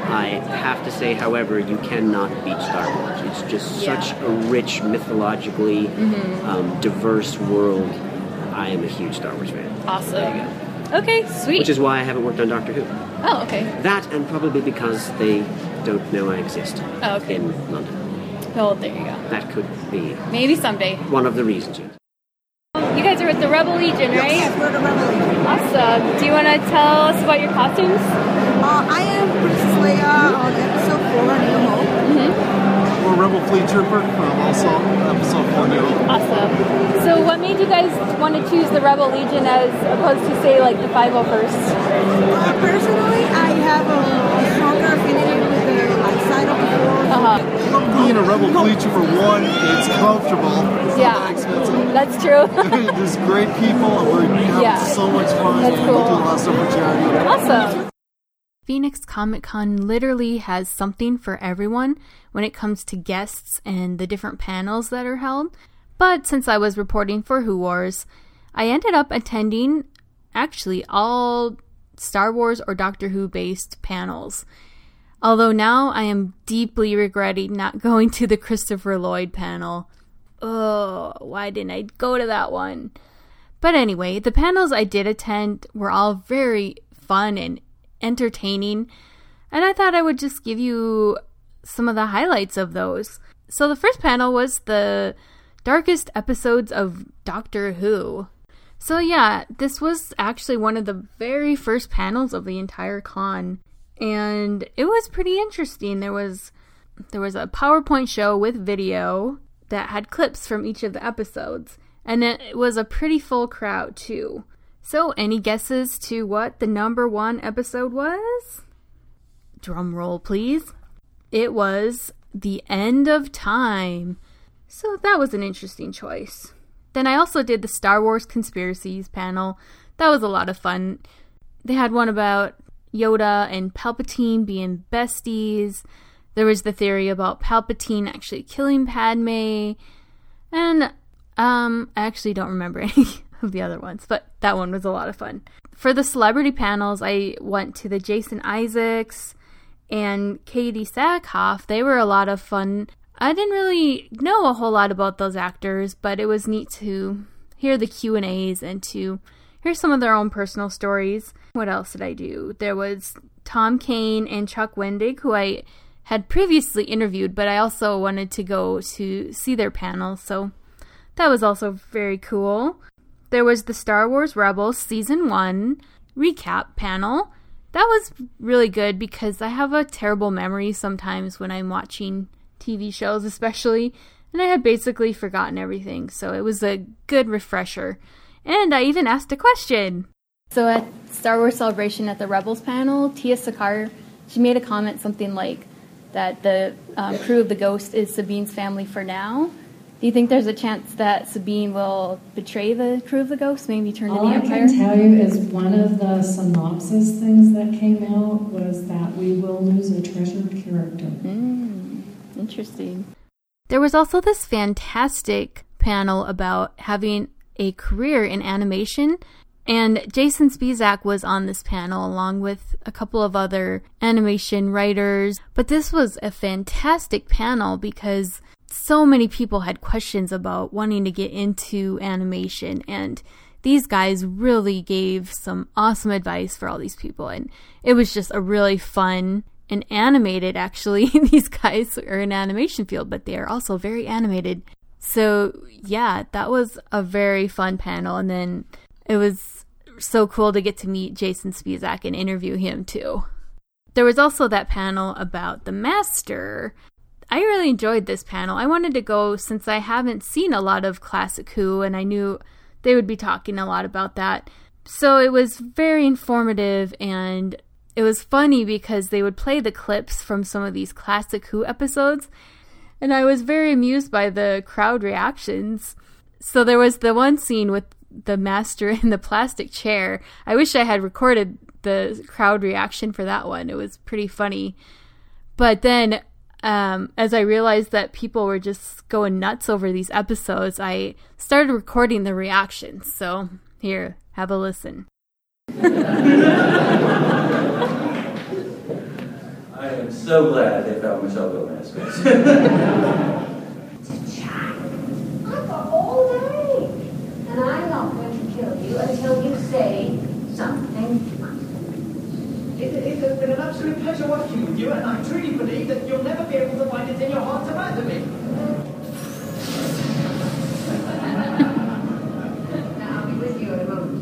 I have to say, however, you cannot beat Star Wars. It's just Yeah. such a rich, mythologically Mhm. um, diverse world. I am a huge Star Wars fan. Awesome. Okay, sweet. Which is why I haven't worked on Doctor Who. Oh, okay. That, and probably because they don't know I exist Oh, okay. in London. Oh, there you go. That could be Maybe someday. one of the reasons, yes. You guys are with the Rebel Legion, right? Yes, we're the Rebel Legion. Awesome. Do you want to tell us about your costumes? Uh, I am Princess Leia on episode four, New Hope. Mm-hmm. We're Rebel Fleet Trooper from also episode four, New Hope. Awesome. So what made you guys want to choose the Rebel Legion as opposed to, say, like the five oh first? Uh, personally, I have a stronger affinity with the light side of the force. Uh-huh. Being a Rebel Fleet Trooper, one, it's comfortable. It's Yeah. not that expensive. That's true. There's great people, and we have Yeah. so much fun. That's and cool. we do a lot of stuff for charity. Awesome. Phoenix Comic Con literally has something for everyone when it comes to guests and the different panels that are held. But since I was reporting for Who Wars, I ended up attending actually all Star Wars or Doctor Who based panels. Although now I am deeply regretting not going to the Christopher Lloyd panel. Oh, why didn't I go to that one? But anyway, the panels I did attend were all very fun and entertaining, and I thought I would just give you some of the highlights of those. So the first panel was the darkest episodes of Doctor Who. So yeah, this was actually one of the very first panels of the entire con, and it was pretty interesting. There was there was a PowerPoint show with video that had clips from each of the episodes, and it was a pretty full crowd too. So, any guesses to what the number one episode was? Drum roll, please. It was The End of Time. So, that was an interesting choice. Then I also did the Star Wars Conspiracies panel. That was a lot of fun. They had one about Yoda and Palpatine being besties. There was the theory about Palpatine actually killing Padme. And, um, I actually don't remember any of the other ones, but that one was a lot of fun. For the celebrity panels, I went to the Jason Isaacs and Katie Sackhoff. They were a lot of fun. I didn't really know a whole lot about those actors, but it was neat to hear the Q and A's and to hear some of their own personal stories. What else did I do? There was Tom Kane and Chuck Wendig, who I had previously interviewed, but I also wanted to go to see their panel, so that was also very cool. There was the Star Wars Rebels Season one recap panel. That was really good because I have a terrible memory sometimes when I'm watching T V shows especially, and I had basically forgotten everything, so it was a good refresher. And I even asked a question. So at Star Wars Celebration at the Rebels panel, Tia Sakar, she made a comment something like that the um, crew of the Ghost is Sabine's family for now. Do you think there's a chance that Sabine will betray the crew of the Ghost, maybe turn All to the I Empire? can tell you is one of the synopsis things that came out was that we will lose a treasured character. Mm, interesting. There was also this fantastic panel about having a career in animation, and Jason Spizak was on this panel along with a couple of other animation writers. But this was a fantastic panel because so many people had questions about wanting to get into animation, and these guys really gave some awesome advice for all these people, and it was just a really fun and animated, actually. These guys are in animation field, but they are also very animated. So yeah, that was a very fun panel, and then it was so cool to get to meet Jason Spizak and interview him too. There was also that panel about the Master. I really enjoyed this panel. I wanted to go since I haven't seen a lot of Classic Who, and I knew they would be talking a lot about that. So it was very informative, and it was funny because they would play the clips from some of these Classic Who episodes, and I was very amused by the crowd reactions. So there was the one scene with the Master in the plastic chair. I wish I had recorded the crowd reaction for that one. It was pretty funny. But then Um, as I realized that people were just going nuts over these episodes, I started recording the reactions. So here, have a listen. I am am so glad they found Michelle Gomez. I've got all day, and I'm not going to kill you until you say something. It, it has been an absolute pleasure working with you, and I truly believe that you'll never be able to find it in your heart to murder me. Now I'll be with you in a moment.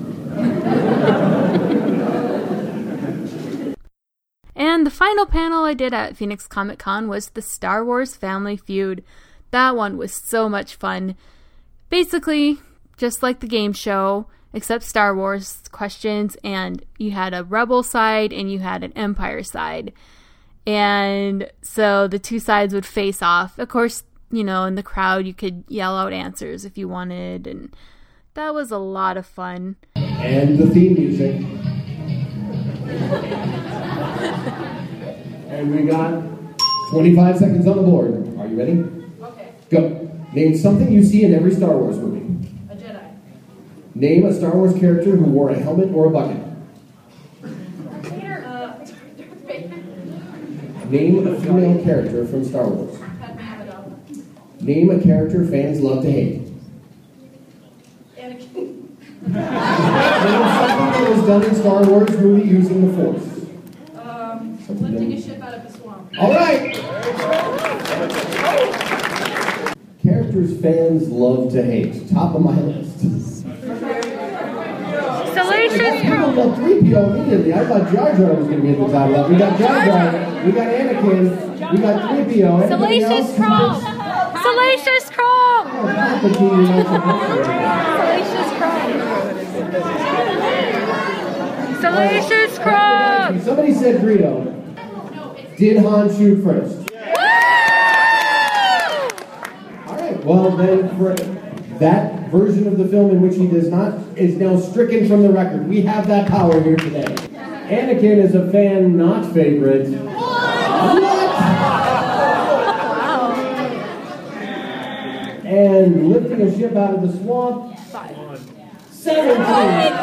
And the final panel I did at Phoenix Comic Con was the Star Wars Family Feud. That one was so much fun. Basically, just like the game show, except Star Wars questions, and you had a Rebel side and you had an Empire side. And so the two sides would face off. Of course, you know, in the crowd you could yell out answers if you wanted, and that was a lot of fun. And the theme music. And we got twenty-five seconds on the board. Are you ready? Okay. Go. Name something you see in every Star Wars movie. A Jedi. Name a Star Wars character who wore a helmet or a bucket. Peter. Uh, Name a female character from Star Wars. Padme Amidala. Name a character fans love to hate. Anakin. Name something that was done in Star Wars movie using the Force. Um, lifting a ship out of the swamp. All right. Characters fans love to hate. Top of my list. Salacious People love three P O immediately. I thought Jar Jar was going to be at the top of that. We got Jar Jar. We got Anakin. We got three P O. Salacious Chrome. Salacious Chrome. Salacious Chrome. Salacious Chrome. Somebody said Greedo. Did Han shoot first? All right. Well, then for that version of the film in which he does not is now stricken from the record. We have that power here today. Anakin is a fan not favorite. What? And lifting a ship out of the swamp. seventeen.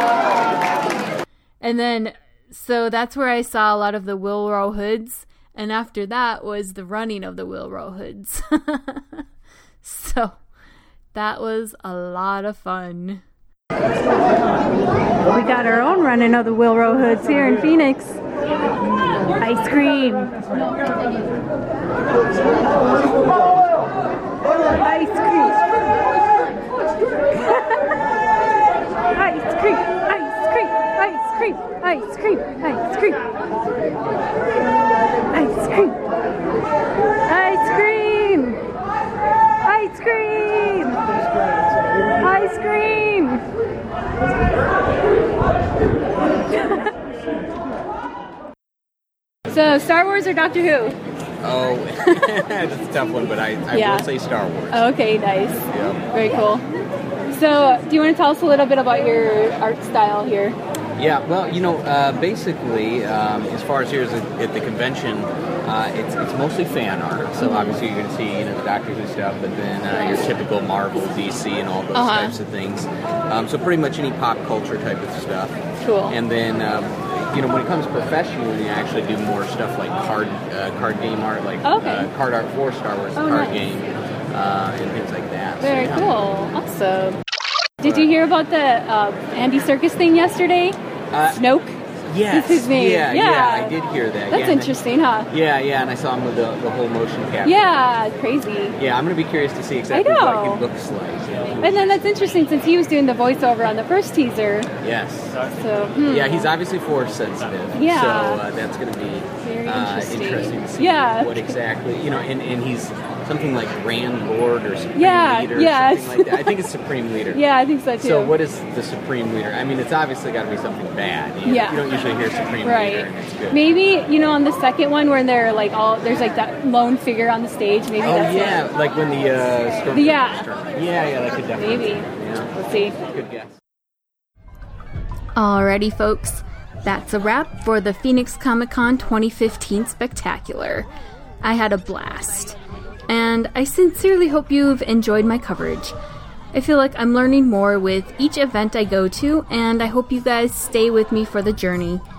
And then, so that's where I saw a lot of the Wilro Hoods. And after that was the running of the Wilro Hoods. So that was a lot of fun. We got our own running of the Wilro Hoods here in Phoenix. Ice cream. Ice cream. Ice cream. Ice cream. Ice cream. Ice cream. Ice cream. Ice cream. Ice cream. Ice cream. Ice cream. So, Star Wars or Doctor Who? Oh, that's a tough one, but I, I Yeah. will say Star Wars. Okay, nice. Yeah. Very cool. So, do you want to tell us a little bit about your art style here? Yeah, well, you know, uh, basically, um, as far as here as a, at the convention, uh, it's it's mostly fan art. So obviously you're going to see, you know, the Doctor Who stuff, but then uh, your typical Marvel, D C, and all those Uh-huh. types of things. Um, so pretty much any pop culture type of stuff. Cool. And then, um, you know, when it comes professionally, I actually do more stuff like card uh, card game art, like Okay. uh, card art for Star Wars, the Oh, card nice. game, uh, and things like that. Very so, yeah. cool. Awesome. Did you hear about the uh, Andy Serkis thing yesterday? Uh, Snoke? Yes. Is his name. Yeah, Yeah. yeah, I did hear that. That's yeah, and then- interesting, huh? Yeah, yeah, and I saw him with the, the whole motion capture. Yeah, crazy. Yeah, I'm going to be curious to see exactly I know. what he looks like. And then that's interesting since he was doing the voiceover on the first teaser. Yes. So, hmm. Yeah, he's obviously force sensitive. Yeah. So uh, that's going to be Very uh, interesting. interesting to see Yeah. what exactly, you know, and, and he's something like Grand Lord or Supreme Yeah, Leader yes. or something like that. I think it's Supreme Leader. Yeah, I think so too. So what is the Supreme Leader? I mean, it's obviously got to be something bad. You, Yeah. you don't usually hear Supreme Right. Leader and it's good. Maybe, you know, on the second one where they're like all, there's like that lone figure on the stage. Maybe Oh that's yeah, it. like when the uh, Stormtroopers Yeah. turn. Yeah, yeah, that could definitely. Maybe. Yeah. Let's see. Good guess. Alrighty, folks. That's a wrap for the Phoenix Comic Con twenty fifteen Spectacular. I had a blast. And I sincerely hope you've enjoyed my coverage. I feel like I'm learning more with each event I go to, and I hope you guys stay with me for the journey.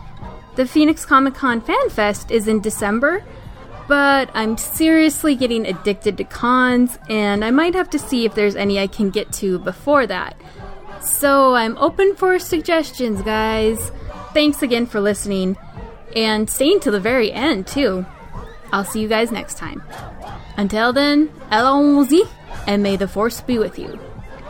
The Phoenix Comic Con Fan Fest is in December, but I'm seriously getting addicted to cons, and I might have to see if there's any I can get to before that. So I'm open for suggestions, guys. Thanks again for listening, and staying to the very end, too. I'll see you guys next time. Until then, allons-y, and may the force be with you.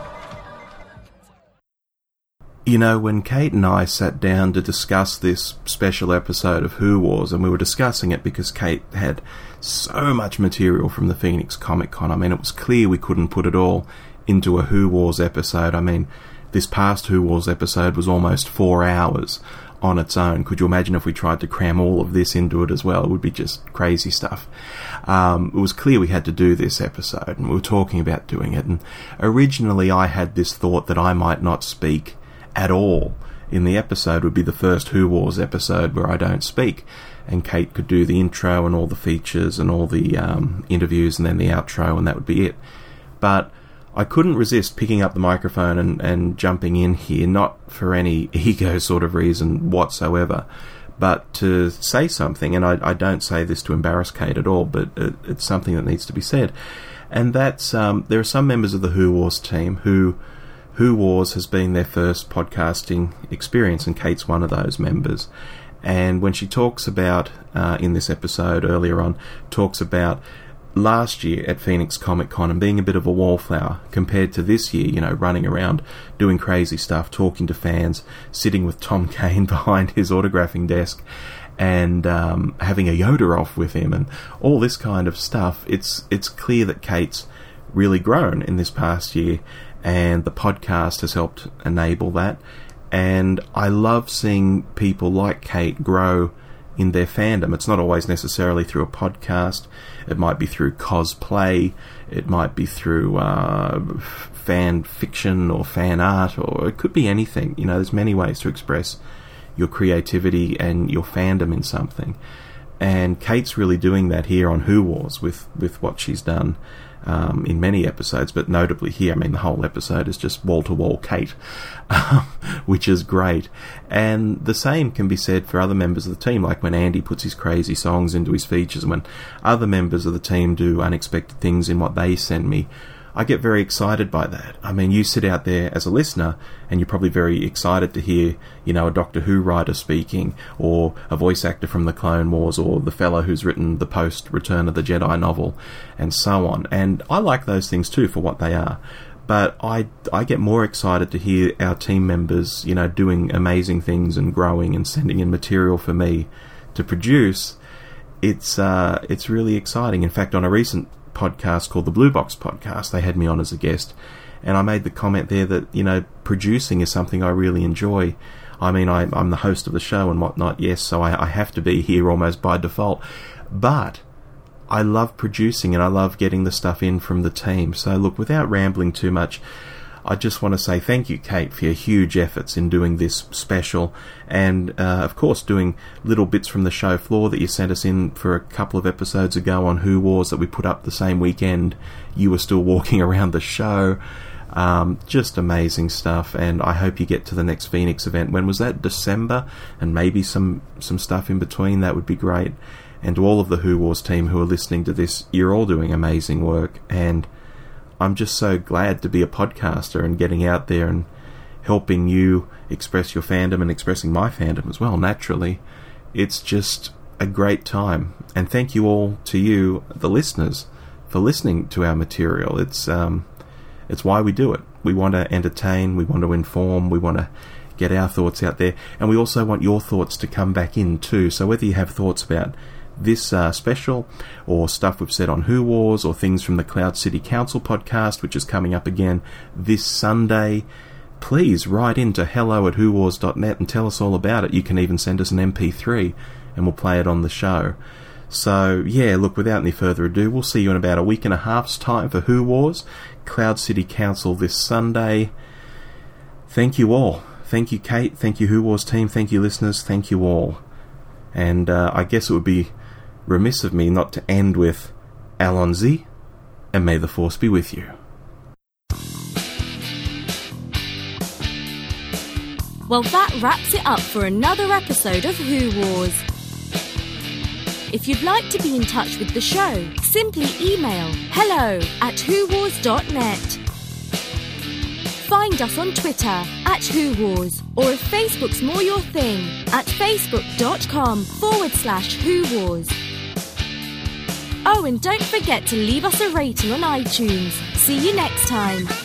You know, when Kate and I sat down to discuss this special episode of Who Wars, and we were discussing it because Kate had so much material from the Phoenix Comic Con. I mean, it was clear we couldn't put it all into a Who Wars episode. I mean, this past Who Wars episode was almost four hours on its own. Could you imagine if we tried to cram all of this into it as well? It would be just crazy stuff. Um, it was clear we had to do this episode, and we were talking about doing it. And originally I had this thought that I might not speak at all in the episode. Would be the first Who Wars episode where I don't speak, and Kate could do the intro and all the features and all the um, interviews and then the outro, and that would be it. But I couldn't resist picking up the microphone and, and jumping in here, not for any ego sort of reason whatsoever, but to say something. And I, I don't say this to embarrass Kate at all, but it, it's something that needs to be said. And that's um, there are some members of the Who Wars team who Who Wars has been their first podcasting experience, and Kate's one of those members. And when she talks about, uh, in this episode earlier on, talks about last year at Phoenix Comic Con and being a bit of a wallflower compared to this year, you know, running around doing crazy stuff, talking to fans, sitting with Tom Kane behind his autographing desk, and um, having a Yoda off with him, and all this kind of stuff. It's it's clear that Kate's really grown in this past year, and the podcast has helped enable that. And I love seeing people like Kate grow in their fandom. It's not always necessarily through a podcast. It might be through cosplay, it might be through uh, fan fiction or fan art, or it could be anything. You know, there's many ways to express your creativity and your fandom in something. And Kate's really doing that here on Who Wars with, with what she's done um, in many episodes, but notably here. I mean, the whole episode is just wall-to-wall Kate, um, which is great. And the same can be said for other members of the team, like when Andy puts his crazy songs into his features, and when other members of the team do unexpected things in what they send me. I get very excited by that. I mean, you sit out there as a listener, and you're probably very excited to hear, you know, a Doctor Who writer speaking, or a voice actor from the Clone Wars, or the fellow who's written the post-Return of the Jedi novel, and so on. And I like those things too for what they are. But I, I get more excited to hear our team members, you know, doing amazing things and growing and sending in material for me to produce. It's uh, it's really exciting. In fact, on a recent podcast called the Blue Box Podcast, they had me on as a guest, and I made the comment there that, you know, producing is something I really enjoy. I mean, I, I'm the host of the show and whatnot, yes, so I, I have to be here almost by default, but I love producing and I love getting the stuff in from the team. So look, without rambling too much, I just want to say thank you, Kate, for your huge efforts in doing this special, and uh, of course doing little bits from the show floor that you sent us in for a couple of episodes ago on Who Wars that we put up the same weekend you were still walking around the show. Um, just amazing stuff, and I hope you get to the next Phoenix event. When was that? December? And maybe some, some stuff in between. That would be great. And to all of the Who Wars team who are listening to this, you're all doing amazing work, and I'm just so glad to be a podcaster and getting out there and helping you express your fandom and expressing my fandom as well, naturally. It's just a great time. And thank you all to you, the listeners, for listening to our material. It's um, it's why we do it. We want to entertain, we want to inform, we want to get our thoughts out there, and we also want your thoughts to come back in too. So whether you have thoughts about this uh, special, or stuff we've said on Who Wars, or things from the Cloud City Council podcast, which is coming up again this Sunday, please write into hello at who wars dot net and tell us all about it. You can even send us an M P three and we'll play it on the show. So yeah, look, without any further ado, we'll see you in about a week and a half's time for Who Wars, Cloud City Council this Sunday. Thank you all. Thank you, Kate. Thank you, Who Wars team. Thank you, listeners. Thank you all. And uh, I guess it would be remiss of me not to end with allons-y, and may the force be with you. Well, that wraps it up for another episode of Who Wars. If you'd like to be in touch with the show, simply email hello at who wars dot net. Find us on Twitter at Who Wars, or if Facebook's more your thing, at facebook.com forward slash Who Wars. Oh, and don't forget to leave us a rating on iTunes. See you next time.